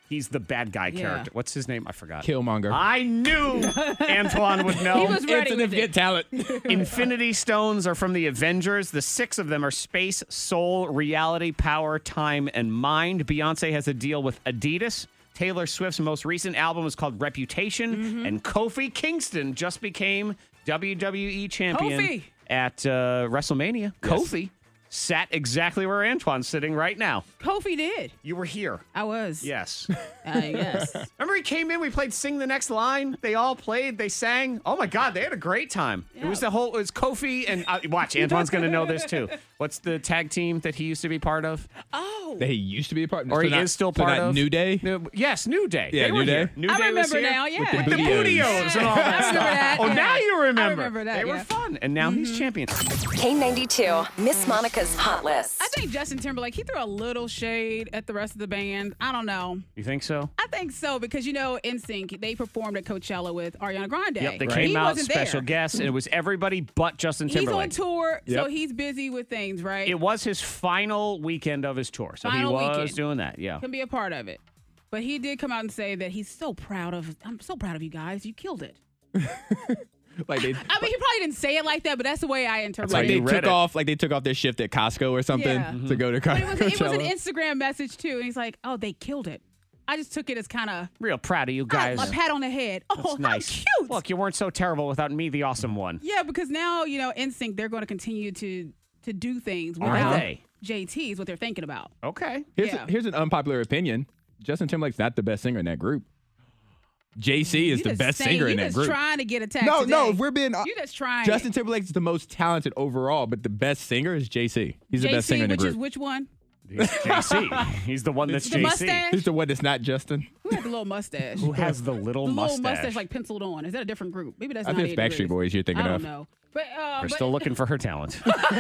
He's the bad guy Yeah. character. What's his name? I forgot. Killmonger. I knew Antoine would know. He was ready with Insignificant it. talent. Infinity Stones are from the Avengers. The 6 of them are space, soul, reality, power, time, and mind. Beyonce has a deal with Adidas. Taylor Swift's most recent album is called Reputation. And Kofi Kingston just became WWE champion Kofi. at WrestleMania. Kofi sat exactly where Antoine's sitting right now. Kofi did. You were here. I was. Yes. Yes. Remember he came in, we played Sing the Next Line. They all played, they sang. Oh my God, they had a great time. It was it was Kofi and watch, Antoine's going to know this too. What's the tag team that he used to be part of? Oh. That he used to be a part of. Or he is still part of? New Day? Yes, New Day. Yeah, They New were Day. here. New I Day was remember here. now, yeah. With the Bootios and all that I stuff. remember that, Oh, yeah. now you remember. I remember that, They were yeah. fun. And now he's champion. K92, Miss Monica's Hot List. I think Justin Timberlake, he threw a little shade at the rest of the band. I don't know. You think so? I think so because, NSYNC, they performed at Coachella with Ariana Grande. Yep, they He came out wasn't special there. guests, and it was everybody but Justin He's Timberlake. on tour, so Yep. he's busy with things, right? It was his final weekend of his tour, so Final he was weekend. doing that. Yeah. Can be a part of it. But he did come out and say that he's so proud of, I'm so proud of you guys. You killed it. Like they, I mean, he probably didn't say it like that, but that's the way I interpret like it. they read took it. off, like they took off their shift at Costco or something Yeah. to go to But it was an Coachella. Instagram message too, and he's like, "Oh, they killed it." I just took it as kind of Real proud of you guys. a pat on the head. Oh, That's nice. how cute! Look, you weren't so terrible without me, the awesome one. Yeah, because now NSYNC they're going to continue to do things Are without they? JT is what they're thinking about. Okay. Here's an unpopular opinion. Justin Timberlake's not the best singer in that group. JC is You the just best saying- singer in you that just group. trying to get attacked. No, today. if we're being you just trying. Justin Timberlake's the most talented overall, but the best singer is JC. He's the best singer in the which group. is which one? He's JC. He's the one that's The JC. mustache? He's the one that's not Justin. Who had the little mustache? Who has the little the mustache? little mustache like penciled on? Is that a different group? Maybe that's I not think it's Backstreet Boys you're thinking I don't of. know. But We're still looking for her talent.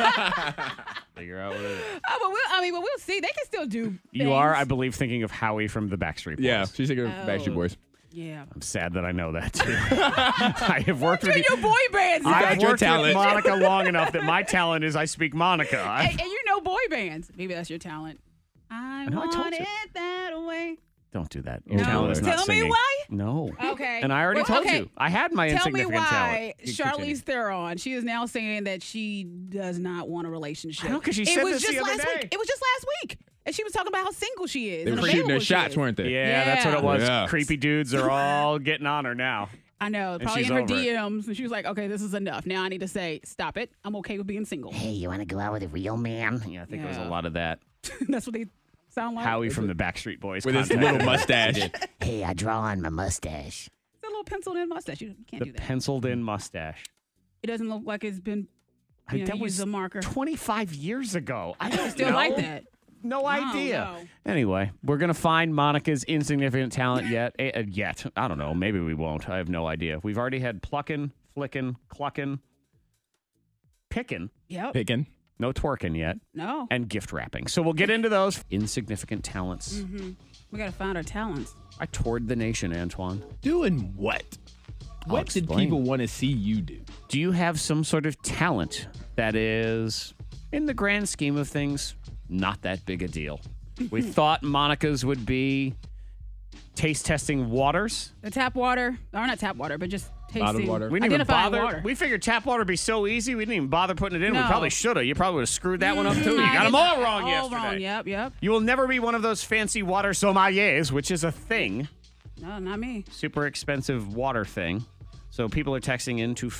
Figure out what it is. but we'll see. They can still do. You are, I believe, thinking of Howie from the Backstreet Boys. Yeah, she's thinking of Oh. Backstreet Boys. Yeah. I'm sad that I know that too. I have worked with Your boy bands. I've your worked with talent. Monica long enough that my talent is I speak Monica. and you know boy bands. Maybe that's your talent. I know, I told want you. it that way. Don't do that. No. Your talent is not Tell me singing. why? No. Okay. And I already Well, told okay. you. I had my Tell me insignificant why talent. You continue. Charlize Theron, she is now saying that she does not want a relationship. I know, 'cause she It said was this the just other last day. week. It was just last week. And she was talking about how single she is. They and were shooting their available she shots, is. weren't they? Yeah, that's what it was. Yeah. Creepy dudes are all getting on her now. I know, probably she's in her over it. DMs. And she was like, okay, this is enough. Now I need to say, stop it. I'm okay with being single. Hey, you want to go out with a real man? Yeah, I think it was a Yeah. lot of that. That's what they sound like. Howie from the Backstreet Boys. With his contacted little me. mustache. Hey, I draw on my mustache. It's a little penciled in mustache. You can't The do that. penciled in mustache. It doesn't look like it's been That used was as a marker. 25 years ago. I don't Still know. like that. No idea. no. Anyway, we're going to find Monica's insignificant talent yet. Yet. I don't know. Maybe we won't. I have no idea. We've already had plucking, flicking, clucking, picking. Yep. Picking. No twerking yet. No. And gift wrapping. So we'll get into those insignificant talents. Mm-hmm. We got to find our talents. I toured the nation, Antoine. Doing what? I'll What did explain. people want to see you do? Do you have some sort of talent that is, in the grand scheme of things, not that big a deal? We thought Monica's would be taste testing waters. The tap water, or not tap water, but just tasting. Bottled water. We didn't even identifying bother. water. We figured tap water would be so easy, we didn't even bother putting it in. We No. probably should have. You probably would have screwed that one up too. You I got them did- all wrong all yesterday. wrong. Yep. You will never be one of those fancy water sommeliers, which is a thing. No, not me. Super expensive water thing. So people are texting in to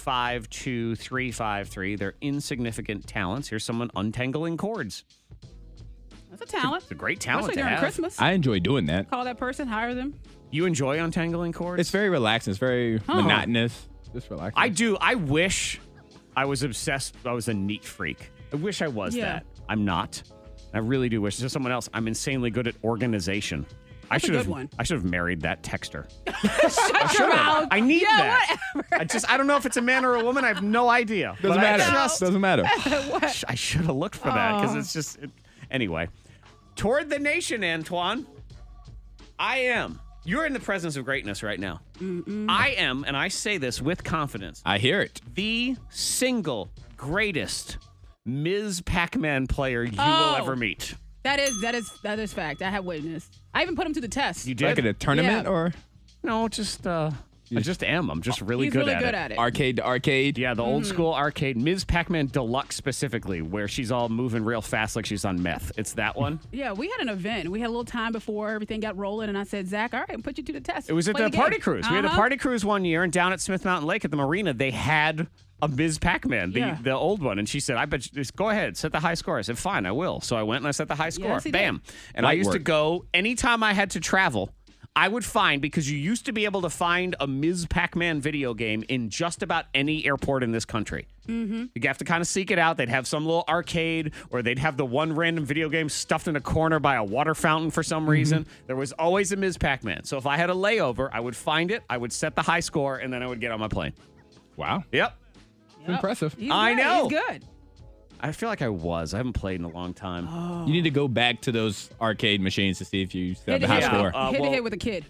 52353. They're insignificant talents. Here's someone untangling cords. That's a talent. It's a great talent Especially to during have. Christmas. I enjoy doing that. Call that person, hire them. You enjoy untangling cords? It's very relaxing. It's very Oh. monotonous. Just relaxing. I do. I wish I was obsessed. I was a neat freak. I wish I was Yeah. that. I'm not. I really do wish. There's someone else. I'm insanely good at organization. I That's a should good have. one. I should have married that texter. Shut your mouth. I need Yeah, that. whatever. I don't know if it's a man or a woman. I have no idea. Doesn't But I matter. just- Doesn't matter. I should have looked for that because Oh. it's just. Anyway, toward the nation, Antoine. I am. You're in the presence of greatness right now. I am, and I say this with confidence, I hear it. the single greatest Ms. Pac-Man player you will Oh. ever meet. That is fact. I have witnessed. I even put him to the test. You did? Like in a tournament Yeah. or? No, I just am. I'm just really He's good really at good it. at it. Arcade to arcade. Yeah, the old school arcade. Ms. Pac-Man Deluxe specifically, where she's all moving real fast like she's on meth. It's that one. Yeah, we had an event. We had a little time before everything got rolling, and I said, Zach, all right, put you to the test. It was at Play the party game. cruise. We had a party cruise one year, and down at Smith Mountain Lake at the marina, they had a Ms. Pac-Man, the old one. And she said, I bet you, just go ahead, set the high score. I said, fine, I will. So I went and I set the high score. Yes, he did. Bam. And I used to go, anytime I had to travel, I would find, because you used to be able to find a Ms. Pac-Man video game in just about any airport in this country. Mm-hmm. You have to kind of seek it out. They'd have some little arcade, or they'd have the one random video game stuffed in a corner by a water fountain for some reason. There was always a Ms. Pac-Man. So if I had a layover, I would find it, I would set the high score, and then I would get on my plane. Wow. Yep. Impressive. I know. He's good. I feel like I haven't played in a long time. You need to go back to those arcade machines to see if you still have the high Hit score. to hit with a kid.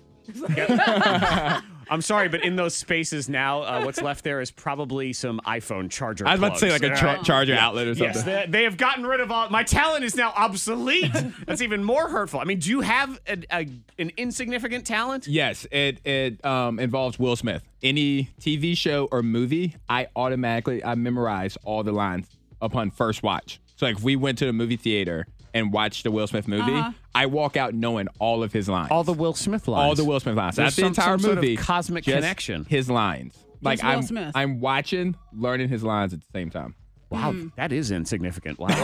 I'm sorry, but in those spaces now, what's left there is probably some iPhone charger I was about to say like a plugs. charger outlet or something. Yes, they have gotten rid of all. My talent is now obsolete. That's even more hurtful. I mean, do you have an insignificant talent? Yes, it involves Will Smith. Any TV show or movie, I memorize all the lines upon first watch. So like if we went to the movie theater and watched the Will Smith movie, I walk out knowing all of his lines. All the Will Smith lines. All the Will Smith lines. There's That's the entire some movie. Sort of cosmic just connection. His lines. Like Will Smith. I'm watching, learning his lines at the same time. Wow, that is insignificant. Wow.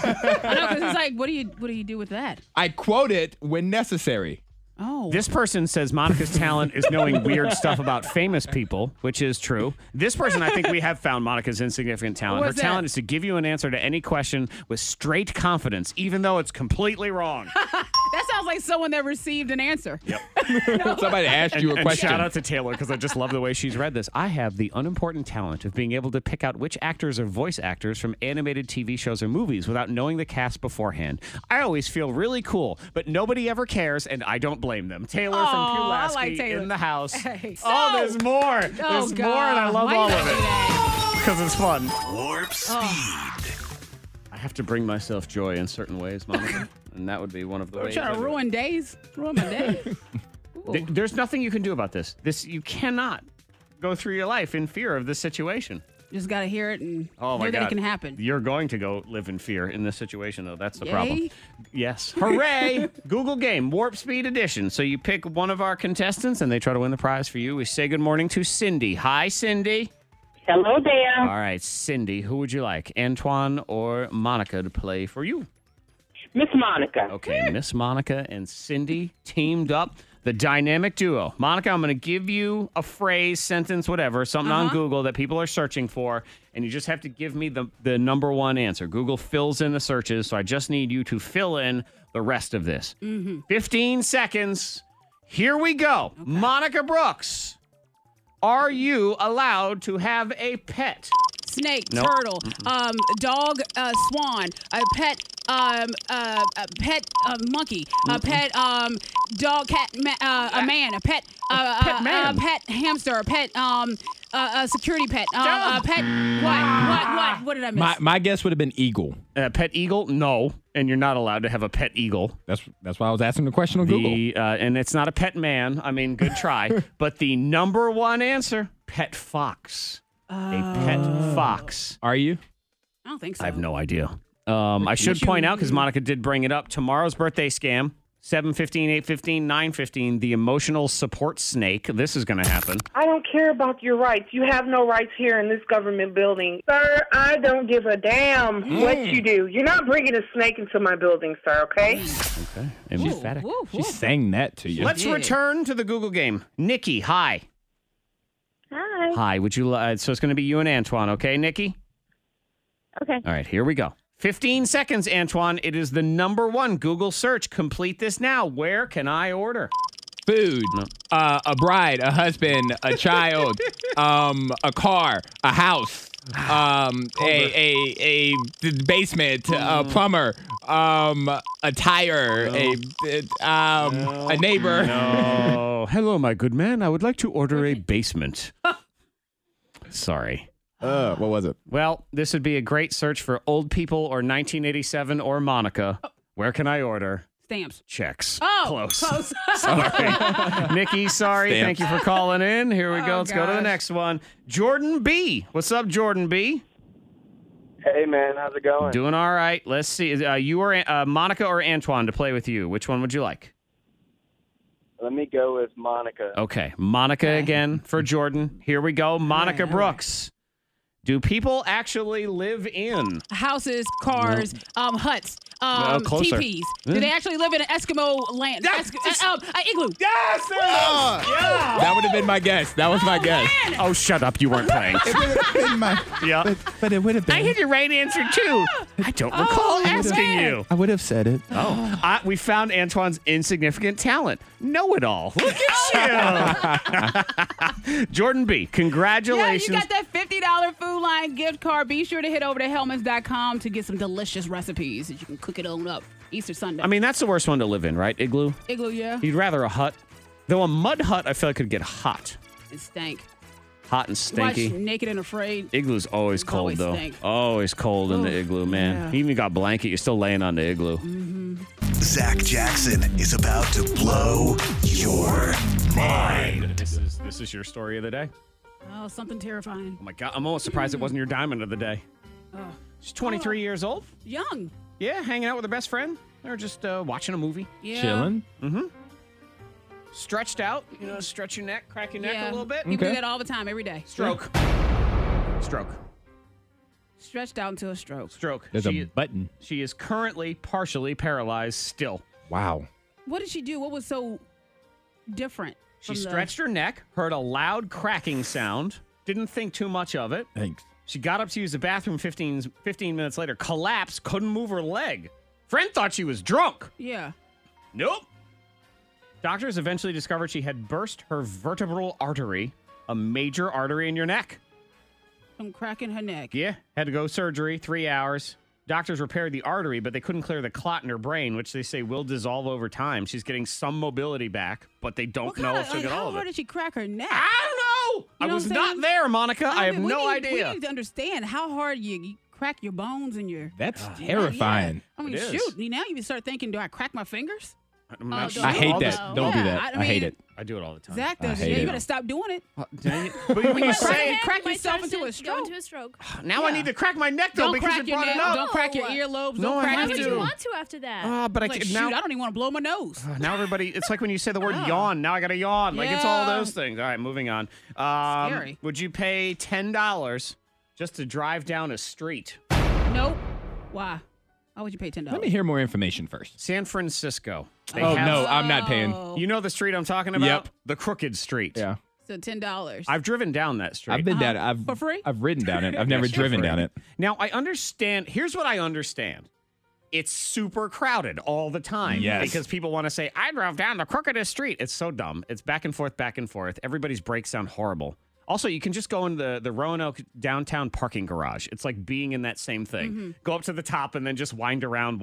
I know, because it's like, what do you do with that? I quote it when necessary. Oh. This person says Monica's talent is knowing weird stuff about famous people, which is true. This person, I think we have found Monica's insignificant talent. What's Her talent that? is to give you an answer to any question with straight confidence, even though it's completely wrong. That sounds like someone that received an answer. Yep. Somebody asked you a question. Shout out to Taylor, because I just love the way she's read this. I have the unimportant talent of being able to pick out which actors are voice actors from animated TV shows or movies without knowing the cast beforehand. I always feel really cool, but nobody ever cares, and I don't blame them. Taylor from I Pulaski like Taylor. in the house. Hey. Oh, there's more. There's God. more, and I love Why all you of gotta do it that? because it's fun. Warp speed. I have to bring myself joy in certain ways, Monica, and that would be one of the We're ways. trying I to do it. ruin days. Ruin my day. There's nothing you can do about this. You cannot go through your life in fear of this situation. Just got to hear it and Oh my hear God. that it can happen. You're going to go live in fear in this situation, though. That's the Yay? problem. Yes. Hooray! Google Game, Warp Speed Edition. So you pick one of our contestants, and they try to win the prize for you. We say good morning to Cindy. Hi, Cindy. Hello there. All right, Cindy, who would you like, Antoine or Monica, to play for you? Miss Monica. Okay, Miss Monica and Cindy teamed up. The dynamic duo. Monica, I'm going to give you a phrase, sentence, whatever, something on Google that people are searching for, and you just have to give me the number one answer. Google fills in the searches, so I just need you to fill in the rest of this. 15 seconds. Here we go. Okay. Monica Brooks, are you allowed to have a pet? Snake, Nope. turtle, dog, swan, a pet, monkey, a pet, dog, cat, a man, a pet, pet man. a pet hamster, a pet, a security pet, a pet. What did I miss? My guess would have been eagle. Pet eagle? No. And you're not allowed to have a pet eagle. That's why I was asking the question on Google. And it's not a pet man. I mean, good try. But the number one answer, pet fox. A pet fox. Are you? I don't think so. I have no idea. I should point out, because Monica did bring it up, tomorrow's birthday scam, 7:15, 8:15, 9:15, the emotional support snake. This is going to happen. I don't care about your rights. You have no rights here in this government building. Sir, I don't give a damn what you do. You're not bringing a snake into my building, sir, okay? Okay. Emphatic. She's saying that to you. Let's return to the Google game. Nikki, hi. Hi. Hi. Would you? So it's going to be you and Antoine, okay, Nikki? Okay. All right, here we go. 15 seconds, Antoine. It is the number one Google search. Complete this now. Where can I order? Food, a bride, a husband, a child, a car, a house, a basement, a plumber, a tire, a neighbor. No. Hello, my good man. I would like to order a basement. Sorry. What was it? Well, this would be a great search for old people or 1987 or Monica. Where can I order? Stamps. Checks. Oh, close. close. Sorry. Nikki, sorry. Stamps. Thank you for calling in. Here we go. Let's go to the gosh. next one. Jordan B. What's up, Jordan B? Hey, man, how's it going? Doing all right. Let's see. You or Monica or Antoine to play with you. Which one would you like? Let me go with Monica. Okay. Monica again for Jordan. Here we go. Monica Brooks. Do people actually live in? Houses, cars, huts, closer. teepees. Do they actually live in an Eskimo land? Igloo. Yes, there it is. Yeah. That would have been my guess. That was my guess. Oh, shut up. You weren't playing. It would have been my. Yeah. But it would have been. I had your right answer, too. I don't recall asking you. I would have said it. Oh, we found Antoine's insignificant talent. Know-it-all. Look at you. Jordan B., congratulations. Yeah, you got that $50 Food Line gift card. Be sure to head over to Hellmann's.com to get some delicious recipes that you can cook it on up Easter Sunday. I mean, that's the worst one to live in, right? Igloo? Igloo, yeah. You'd rather a hut. Though a mud hut, I feel like could get hot. It stank. Hot and stinky. Watch Naked and Afraid. Igloo's always cold, always though. stink. Always cold in the igloo, man. yeah. You even got blanket. You're still laying on the igloo. Zach Jackson is about to blow your mind. This is your story of the day. Oh, something terrifying. Oh, my God. I'm almost surprised it wasn't your diamond of the day. Oh. She's 23 years old. Young. Yeah, hanging out with her best friend. They're just watching a movie. Yeah. Chilling. Mm-hmm. Stretched out. You know, stretch your neck, crack your neck a little bit. You do that all the time, every day. Stroke. Stroke. Stretched out until a stroke. Stroke. There's a button. She is currently partially paralyzed still. Wow. What did she do? What was so different? She from the- stretched her neck, heard a loud cracking sound, didn't think too much of it. Thanks. She got up to use the bathroom 15 minutes later, collapsed, couldn't move her leg. Friend thought she was drunk. Yeah. Nope. Doctors eventually discovered she had burst her vertebral artery, a major artery in your neck. From cracking her neck. Yeah, had to go surgery, 3 hours. Doctors repaired the artery, but they couldn't clear the clot in her brain, which they say will dissolve over time. She's getting some mobility back, but they don't know if she'll get all How of hard it. did she crack her neck? I don't know. I was not there, Monica. I have no idea. We need to understand how hard you crack your bones and your... That's terrifying. I mean, It is. shoot. Now you start thinking, do I crack my fingers? I'm not don't sure. I hate all that. this- Don't do Yeah, that. I hate it. I do it all the time. Zach I does hate it. it. You better stop doing it. Dang it. But when you say, crack might yourself start into a to stroke. go into a stroke. now I need to crack my neck, though, Don't because crack you your brought neck. it up. Don't crack your earlobes. No, Don't I crack have Why would to. you want to after that? But I Like, can shoot, now. I don't even want to blow my nose. Now everybody, it's like when you say the word yawn. Now I got to yawn. Like, it's all Yeah. those things. All right, moving on. Scary. Would you pay $10 just to drive down a street? Nope. Why? Why would you pay $10? Let me hear more information first. San Francisco. They Oh, have- no, I'm not paying. You know the street I'm talking about? Yep. The Crooked Street. Yeah. So $10. I've driven down that street. I've been down it. For free? I've ridden down it. I've never Yes, for driven free. down it. Now, I understand. Here's what I understand. It's super crowded all the time. Yes. Because people want to say, I drove down the crookedest street. It's so dumb. It's back and forth, back and forth. Everybody's brakes sound horrible. Also, you can just go in the Roanoke downtown parking garage. It's like being in that same thing. Go up to the top and then just wind around.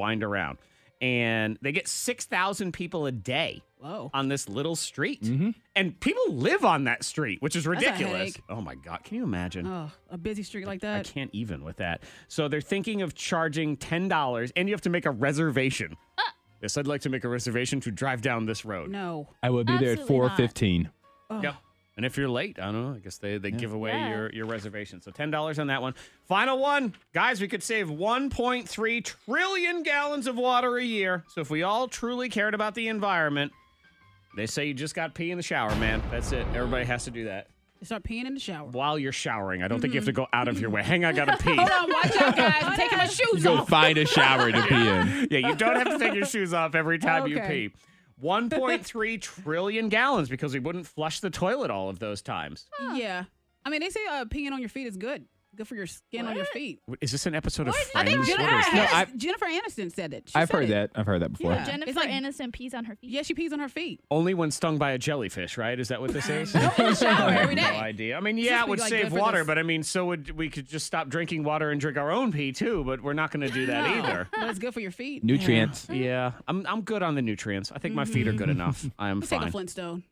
And they get 6,000 people a day on this little street. And people live on that street, which is That's a ridiculous. headache. Oh, my God. Can you imagine? Oh, a busy street like I that. can't even with that. So they're thinking of charging $10, and you have to make a reservation. Yes, I'd like to make a reservation to drive down this road. No. I would be there at Absolutely not. 4:15. Yeah. And if you're late, I don't know. I guess they give away your reservation. So $10 on that one. Final one. Guys, we could save 1.3 trillion gallons of water a year. So if we all truly cared about the environment, they say you just got to pee in the shower, man. That's it. Everybody has to do that. You start peeing in the shower. While you're showering. I don't think you have to go out of your way. Hang on, I got to pee. Hold on, watch out, guys. I'm taking my shoes Go off. find a shower to pee in. Yeah, you don't have to take your shoes off every time you Okay. pee. 1.3 trillion gallons because we wouldn't flush the toilet all of those times. Yeah. I mean, they say peeing on your feet is good. Good for your skin on your feet. Is this an episode of I think Friends? Jennifer, What is this? Jennifer Aniston said it. I've heard that. I've heard that before. Yeah. Jennifer It's like- Aniston pees on her feet. Yeah, she pees on her feet. Only when stung by a jellyfish, right? Is that what this is? In the shower every day. No idea. I mean, It's yeah, supposed it would to be, like, save good for water, this- but I mean, so would we could just stop drinking water and drink our own pee too, but we're not going to do that No, either. But it's good for your feet. Nutrients. Yeah, I'm good on the nutrients. I think my feet are good enough. I am Let's take a fine. Flintstone.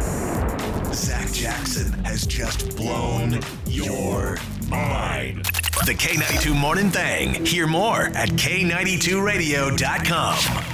Zach Jackson has just blown your mind. The K92 Morning Thing. Hear more at K92Radio.com.